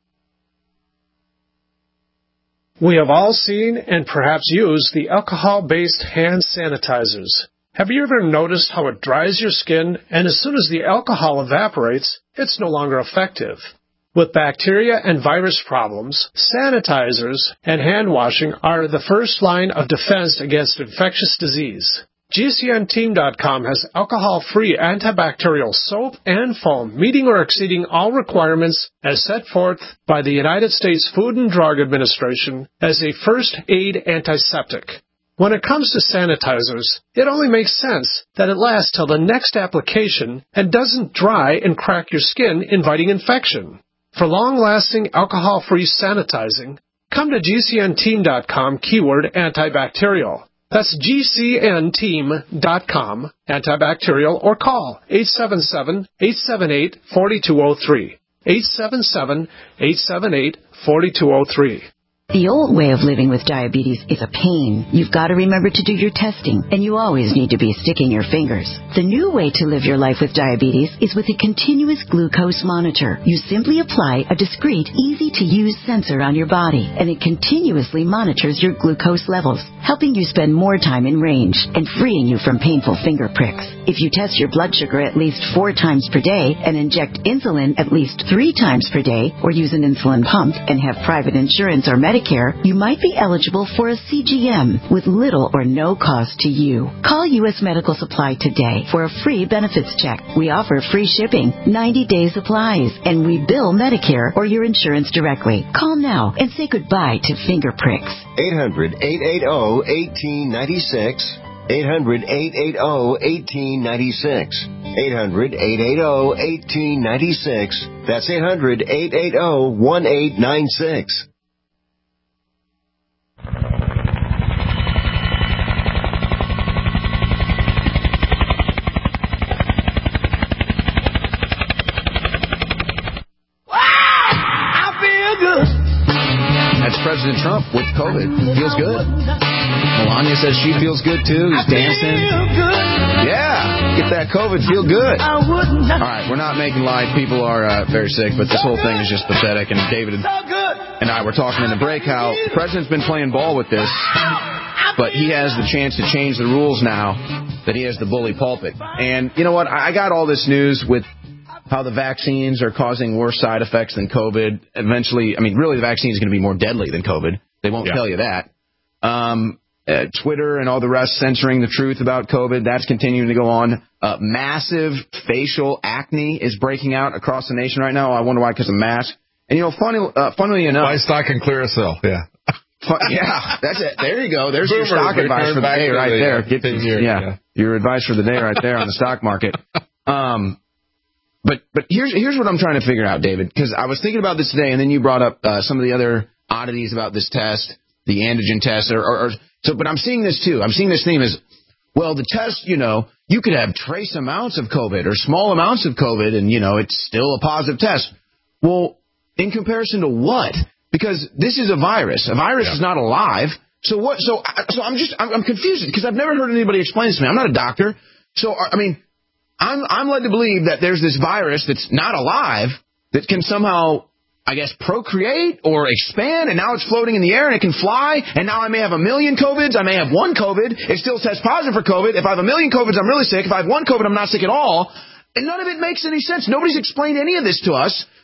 We have all seen and perhaps used the alcohol-based hand sanitizers. Have you ever noticed how it dries your skin, and as soon as the alcohol evaporates, it's no longer effective? With bacteria and virus problems, sanitizers and hand washing are the first line of defense against infectious disease. G C N team dot com has alcohol-free antibacterial soap and foam, meeting or exceeding all requirements as set forth by the United States Food and Drug Administration as a first aid antiseptic. When it comes to sanitizers, it only makes sense that it lasts till the next application and doesn't dry and crack your skin, inviting infection. For long-lasting alcohol-free sanitizing, come to G C N team dot com keyword antibacterial. That's G C N team dot com, antibacterial, or call eight seven seven, eight seven eight, four two zero three, eight seven seven, eight seven eight, four two zero three. The old way of living with diabetes is a pain. You've got to remember to do your testing, and you always need to be sticking your fingers. The new way to live your life with diabetes is with a continuous glucose monitor. You simply apply a discreet, easy-to-use sensor on your body, and it continuously monitors your glucose levels, helping you spend more time in range and freeing you from painful finger pricks. If you test your blood sugar at least four times per day and inject insulin at least three times per day, or use an insulin pump and have private insurance or Medicare, you might be eligible for a C G M with little or no cost to you. Call U S Medical Supply today for a free benefits check. We offer free shipping, ninety-day supplies, and we bill Medicare or your insurance directly. Call now and say goodbye to finger pricks. eight hundred, eight eight zero, one eight nine six. eight hundred, eight eight zero, one eight nine six. eight hundred, eight eight zero, one eight nine six. That's eight hundred, eight eight zero, one eight nine six. That's President Trump with COVID. Feels good. Melania says she feels good too. He's dancing. Yeah, get that COVID. Feel good. All right, we're not making light. People are uh, very sick, but this whole thing is just pathetic. And David and I were talking in the break how the president's been playing ball with this, but he has the chance to change the rules now that he has the bully pulpit. And you know what? I got all this news with how the vaccines are causing worse side effects than COVID. Eventually, I mean, really, the vaccine is going to be more deadly than COVID. They won't yeah. tell you that. Um, uh, Twitter and all the rest censoring the truth about COVID, that's continuing to go on. Uh, massive facial acne is breaking out across the nation right now. I wonder why, because of masks. And, you know, funny, uh, funnily enough... Buy stock and Clearasil, yeah. Fun, yeah, that's it. There you go. There's your stock advice for the day right the, there. Get your, yeah, yeah, your advice for the day right there on the stock market. Um, but but here's here's what I'm trying to figure out, David, because I was thinking about this today, and then you brought up uh, some of the other oddities about this test, the antigen test, or, or, or so. But I'm seeing this too. I'm seeing this theme as, well, the test, you know, you could have trace amounts of COVID or small amounts of COVID, and you know it's still a positive test. Well, in comparison to what? Because this is a virus. A virus yeah. is not alive. So what? So so I'm just I'm, I'm confused because I've never heard anybody explain this to me. I'm not a doctor. So I mean, I'm I'm led to believe that there's this virus that's not alive that can somehow, I guess, procreate or expand, and now it's floating in the air and it can fly. And now I may have a million COVIDs. I may have one COVID. It still tests positive for COVID. If I have a million COVIDs, I'm really sick. If I have one COVID, I'm not sick at all. And none of it makes any sense. Nobody's explained any of this to us.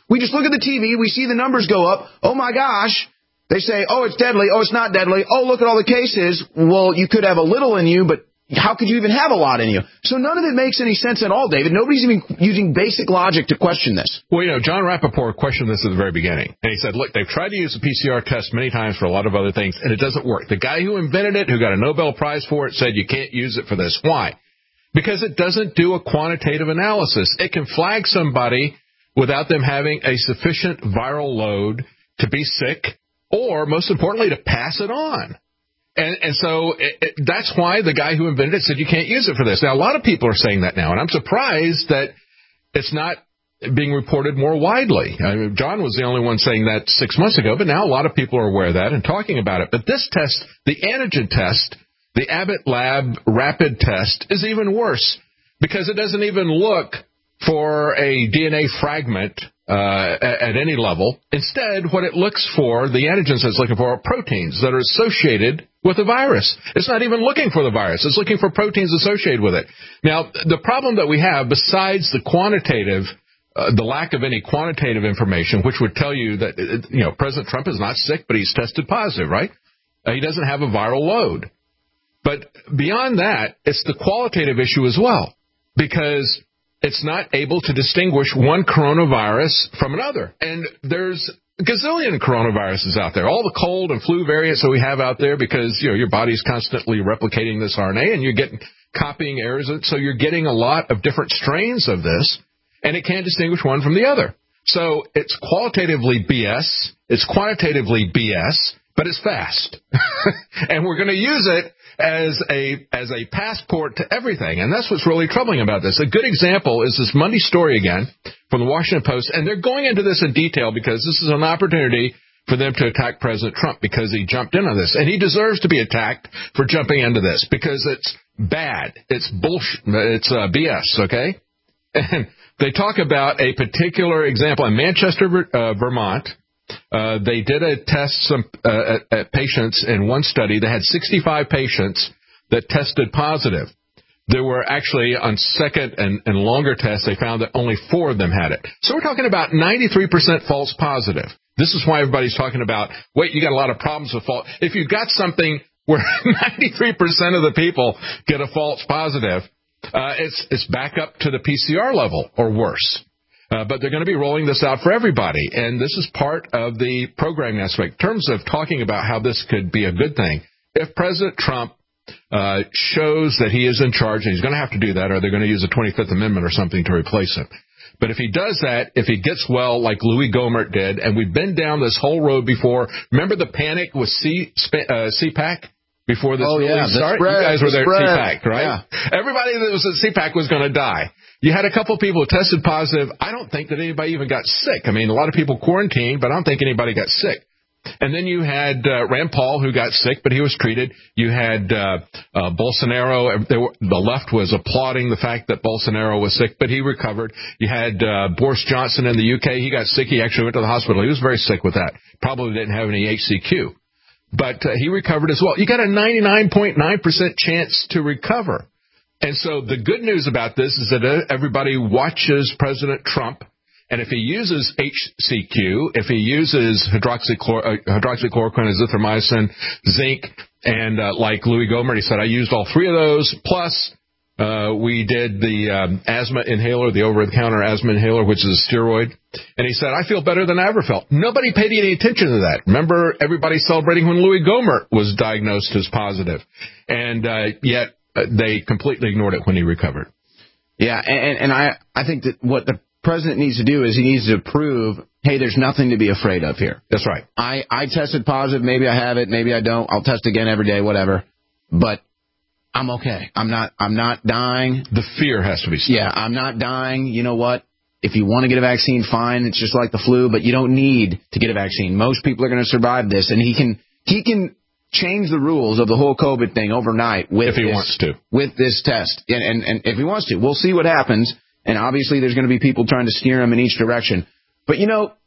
We just look at the T V, we see the numbers go up. Oh, my gosh. They say, oh, it's deadly. Oh, it's not deadly. Oh, look at all the cases. Well, you could have a little in you, but how could you even have a lot in you? So none of it makes any sense at all, David. Nobody's even using basic logic to question this. Well, you know, John Rappaport questioned this at the very beginning. And he said, look, they've tried to use the P C R test many times for a lot of other things, and it doesn't work. The guy who invented it, who got a Nobel Prize for it, said you can't use it for this. Why? Because it doesn't do a quantitative analysis. It can flag somebody without them having a sufficient viral load to be sick, or, most importantly, to pass it on. And, and so it, it, that's why the guy who invented it said you can't use it for this. Now, a lot of people are saying that now, and I'm surprised that it's not being reported more widely. I mean, John was the only one saying that six months ago, but now a lot of people are aware of that and talking about it. But this test, the antigen test, the Abbott Lab rapid test, is even worse because it doesn't even look for a D N A fragment uh, at, at any level. Instead, what it looks for, the antigen says looking for, are proteins that are associated with the virus. It's not even looking for the virus. It's looking for proteins associated with it. Now, the problem that we have, besides the quantitative, uh, the lack of any quantitative information, which would tell you that, you know, President Trump is not sick, but he's tested positive, right? Uh, he doesn't have a viral load. But beyond that, it's the qualitative issue as well, because it's not able to distinguish one coronavirus from another. And there's a gazillion coronaviruses out there, all the cold and flu variants that we have out there, because, you know, your body's constantly replicating this R N A and you're getting copying errors. So you're getting a lot of different strains of this, and it can't distinguish one from the other. So it's qualitatively B S. It's quantitatively B S, but it's fast. And we're going to use it as a as a passport to everything. And that's what's really troubling about this. A good example is this Monday story again from the Washington Post. And they're going into this in detail because this is an opportunity for them to attack President Trump because he jumped in on this. And he deserves to be attacked for jumping into this because it's bad. It's bullshit. It's uh, B S, okay? And they talk about a particular example in Manchester, uh, Vermont. Uh, they did a test some, uh, at, at patients in one study. They had sixty-five patients that tested positive. There were actually, on second and, and longer tests, they found that only four of them had it. So we're talking about ninety-three percent false positive. This is why everybody's talking about, wait, you got a lot of problems with false. If you've got something where ninety-three percent of the people get a false positive, uh, it's, it's back up to the P C R level or worse. Uh, but they're going to be rolling this out for everybody, and this is part of the programming aspect. In terms of talking about how this could be a good thing, if President Trump uh, shows that he is in charge, and he's going to have to do that, or they're going to use the twenty-fifth Amendment or something to replace him. But if he does that, if he gets well like Louis Gohmert did, and we've been down this whole road before, remember the panic with C, uh, CPAC? Before this oh, really yeah, started, spread, you guys were the there spread. at CPAC, right? Yeah. Everybody that was at CPAC was going to die. You had a couple of people who tested positive. I don't think that anybody even got sick. I mean, a lot of people quarantined, but I don't think anybody got sick. And then you had uh, Rand Paul, who got sick, but he was treated. You had uh, uh, Bolsonaro. They were, the left was applauding the fact that Bolsonaro was sick, but he recovered. You had uh, Boris Johnson in the U K. He got sick. He actually went to the hospital. He was very sick with that. Probably didn't have any H C Q. But uh, he recovered as well. You got a ninety-nine point nine percent chance to recover. And so the good news about this is that everybody watches President Trump, and if he uses H C Q, if he uses hydroxychlor- uh, hydroxychloroquine, azithromycin, zinc, and uh, like Louis Gohmert, he said, I used all three of those, plus uh, we did the um, asthma inhaler, the over-the-counter asthma inhaler, which is a steroid. And he said, I feel better than I ever felt. Nobody paid any attention to that. Remember, everybody celebrating when Louis Gohmert was diagnosed as positive. And uh, yet uh, they completely ignored it when he recovered. Yeah, and, and I, I think that what the president needs to do is he needs to prove, hey, there's nothing to be afraid of here. That's right. I, I tested positive. Maybe I have it. Maybe I don't. I'll test again every day, whatever. But I'm okay. I'm not I'm not dying. The fear has to be stopped. Yeah, I'm not dying. You know what? If you want to get a vaccine, fine. It's just like the flu, but you don't need to get a vaccine. Most people are going to survive this, and he can he can change the rules of the whole COVID thing overnight with if he this, wants to. with this test. And, and and if he wants to, we'll see what happens. And obviously, there's going to be people trying to steer him in each direction. But you know,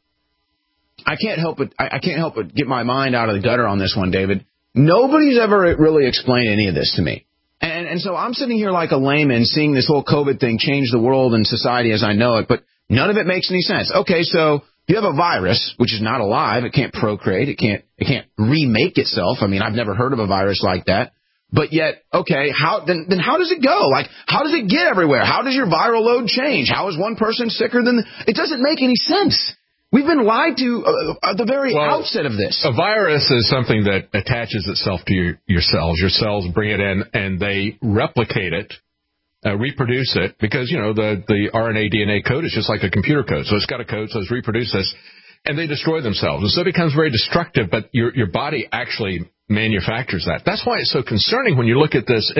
I can't help but I, I can't help but get my mind out of the gutter on this one, David. Nobody's ever really explained any of this to me. And, and so I'm sitting here like a layman seeing this whole COVID thing change the world and society as I know it. But None of it makes any sense. Okay, so you have a virus, which is not alive. It can't procreate. It can't, it can't remake itself. I mean, I've never heard of a virus like that. But yet, okay, how then, then how does it go? Like, how does it get everywhere? How does your viral load change? How is one person sicker than the, it doesn't make any sense. We've been lied to uh, at the very well, outset of this. A virus is something that attaches itself to your, your cells. Your cells bring it in, and they replicate it, uh, reproduce it, because, you know, the, the R N A D N A code is just like a computer code. So it's got a code, so it's reproduce this, and they destroy themselves. And so it becomes very destructive, but your your body actually manufactures that. That's why it's so concerning when you look at this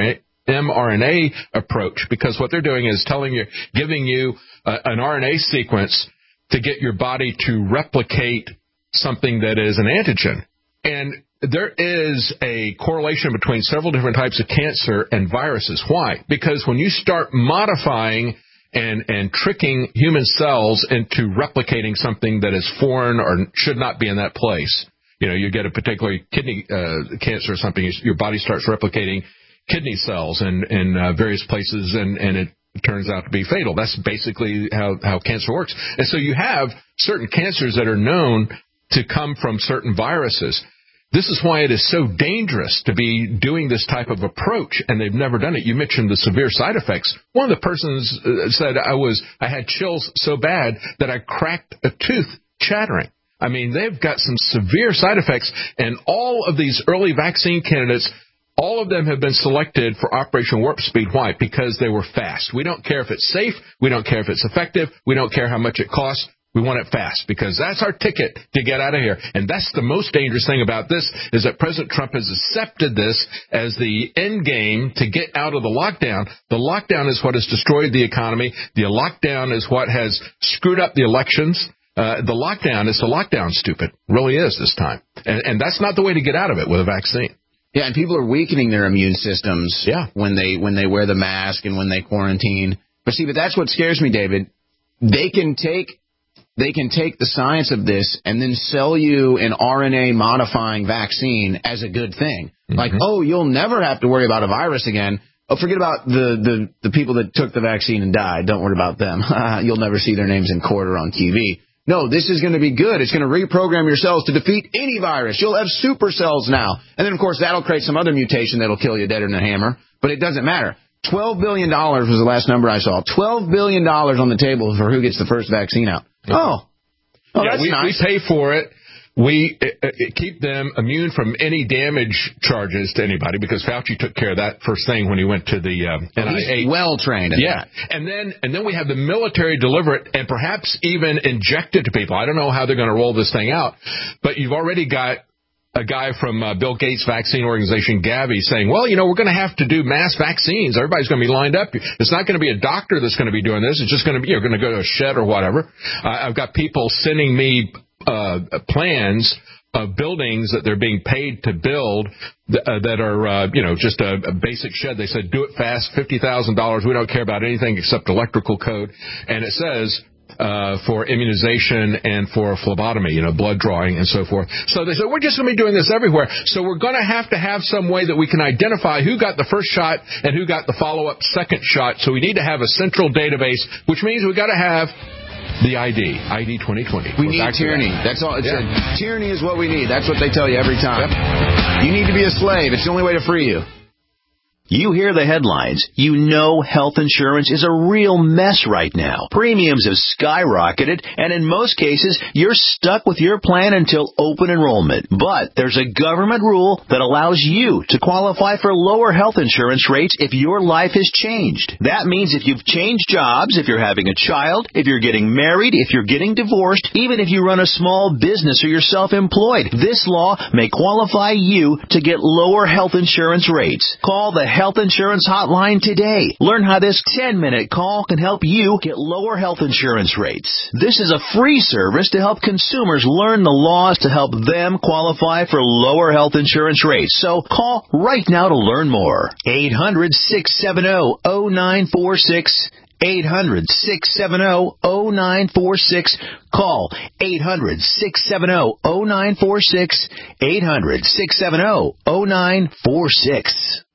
mRNA approach, because what they're doing is telling you, giving you uh, an R N A sequence to get your body to replicate something that is an antigen. And there is a correlation between several different types of cancer and viruses. Why? Because when you start modifying and, and tricking human cells into replicating something that is foreign or should not be in that place, you know, you get a particular kidney uh, cancer or something, your body starts replicating kidney cells in, in uh, various places, and, and it It turns out to be fatal. That's basically how, how cancer works. And so you have certain cancers that are known to come from certain viruses. This is why it is so dangerous to be doing this type of approach, and they've never done it. You mentioned the severe side effects. One of the persons said I was I had chills so bad that I cracked a tooth chattering. I mean, they've got some severe side effects, and all of these early vaccine candidates, all of them have been selected for Operation Warp Speed. Why? Because they were fast. We don't care if it's safe. We don't care if it's effective. We don't care how much it costs. We want it fast, because that's our ticket to get out of here. And that's the most dangerous thing about this, is that President Trump has accepted this as the end game to get out of the lockdown. The lockdown is what has destroyed the economy. The lockdown is what has screwed up the elections. Uh, the lockdown is the lockdown, stupid. It really is this time. And, and that's not the way to get out of it with a vaccine. Yeah, and people are weakening their immune systems yeah. when they when they wear the mask and when they quarantine. But see, but that's what scares me, David. They can take they can take the science of this and then sell you an R N A modifying vaccine as a good thing. Mm-hmm. Like, oh, you'll never have to worry about a virus again. Oh, forget about the, the, the people that took the vaccine and died. Don't worry about them. You'll never see their names in court or on T V. No, this is going to be good. It's going to reprogram your cells to defeat any virus. You'll have super cells now. And then, of course, that'll create some other mutation that'll kill you deader than a hammer. But it doesn't matter. twelve billion dollars was the last number I saw. twelve billion dollars on the table for who gets the first vaccine out. Oh, oh yeah, that's we, nice. We pay for it. We uh, keep them immune from any damage charges to anybody, because Fauci took care of that first thing when he went to the um, N I H. He's well trained. Yeah, that. and then and then we have the military deliver it and perhaps even inject it to people. I don't know how they're going to roll this thing out, but you've already got a guy from uh, Bill Gates' vaccine organization, Gavi, saying, well, you know, we're going to have to do mass vaccines. Everybody's going to be lined up. It's not going to be a doctor that's going to be doing this. It's just going to be, you're going to go to a shed or whatever. Uh, I've got people sending me uh, plans of buildings that they're being paid to build th- uh, that are, uh, you know, just a, a basic shed. They said, do it fast, fifty thousand dollars. We don't care about anything except electrical code. And it says, Uh, for immunization and for phlebotomy, you know, blood drawing and so forth. So they said, we're just going to be doing this everywhere. So we're going to have to have some way that we can identify who got the first shot and who got the follow-up second shot. So we need to have a central database, which means we've got to have the I D, I D twenty twenty. We we're need tyranny. That. That's all. It's yeah. a, tyranny is what we need. That's what they tell you every time. Yep. You need to be a slave. It's the only way to free you. You hear the headlines. You know health insurance is a real mess right now. Premiums have skyrocketed, and in most cases, you're stuck with your plan until open enrollment. But there's a government rule that allows you to qualify for lower health insurance rates if your life has changed. That means if you've changed jobs, if you're having a child, if you're getting married, if you're getting divorced, even if you run a small business or you're self-employed, this law may qualify you to get lower health insurance rates. Call the Health Insurance Hotline today. Learn how this ten-minute call can help you get lower health insurance rates. This is a free service to help consumers learn the laws to help them qualify for lower health insurance rates. So call right now to learn more. eight hundred, six seven zero, zero nine four six. eight hundred, six seven zero, zero nine four six. Call eight hundred, six seven zero, zero nine four six. eight hundred, six seven zero, zero nine four six.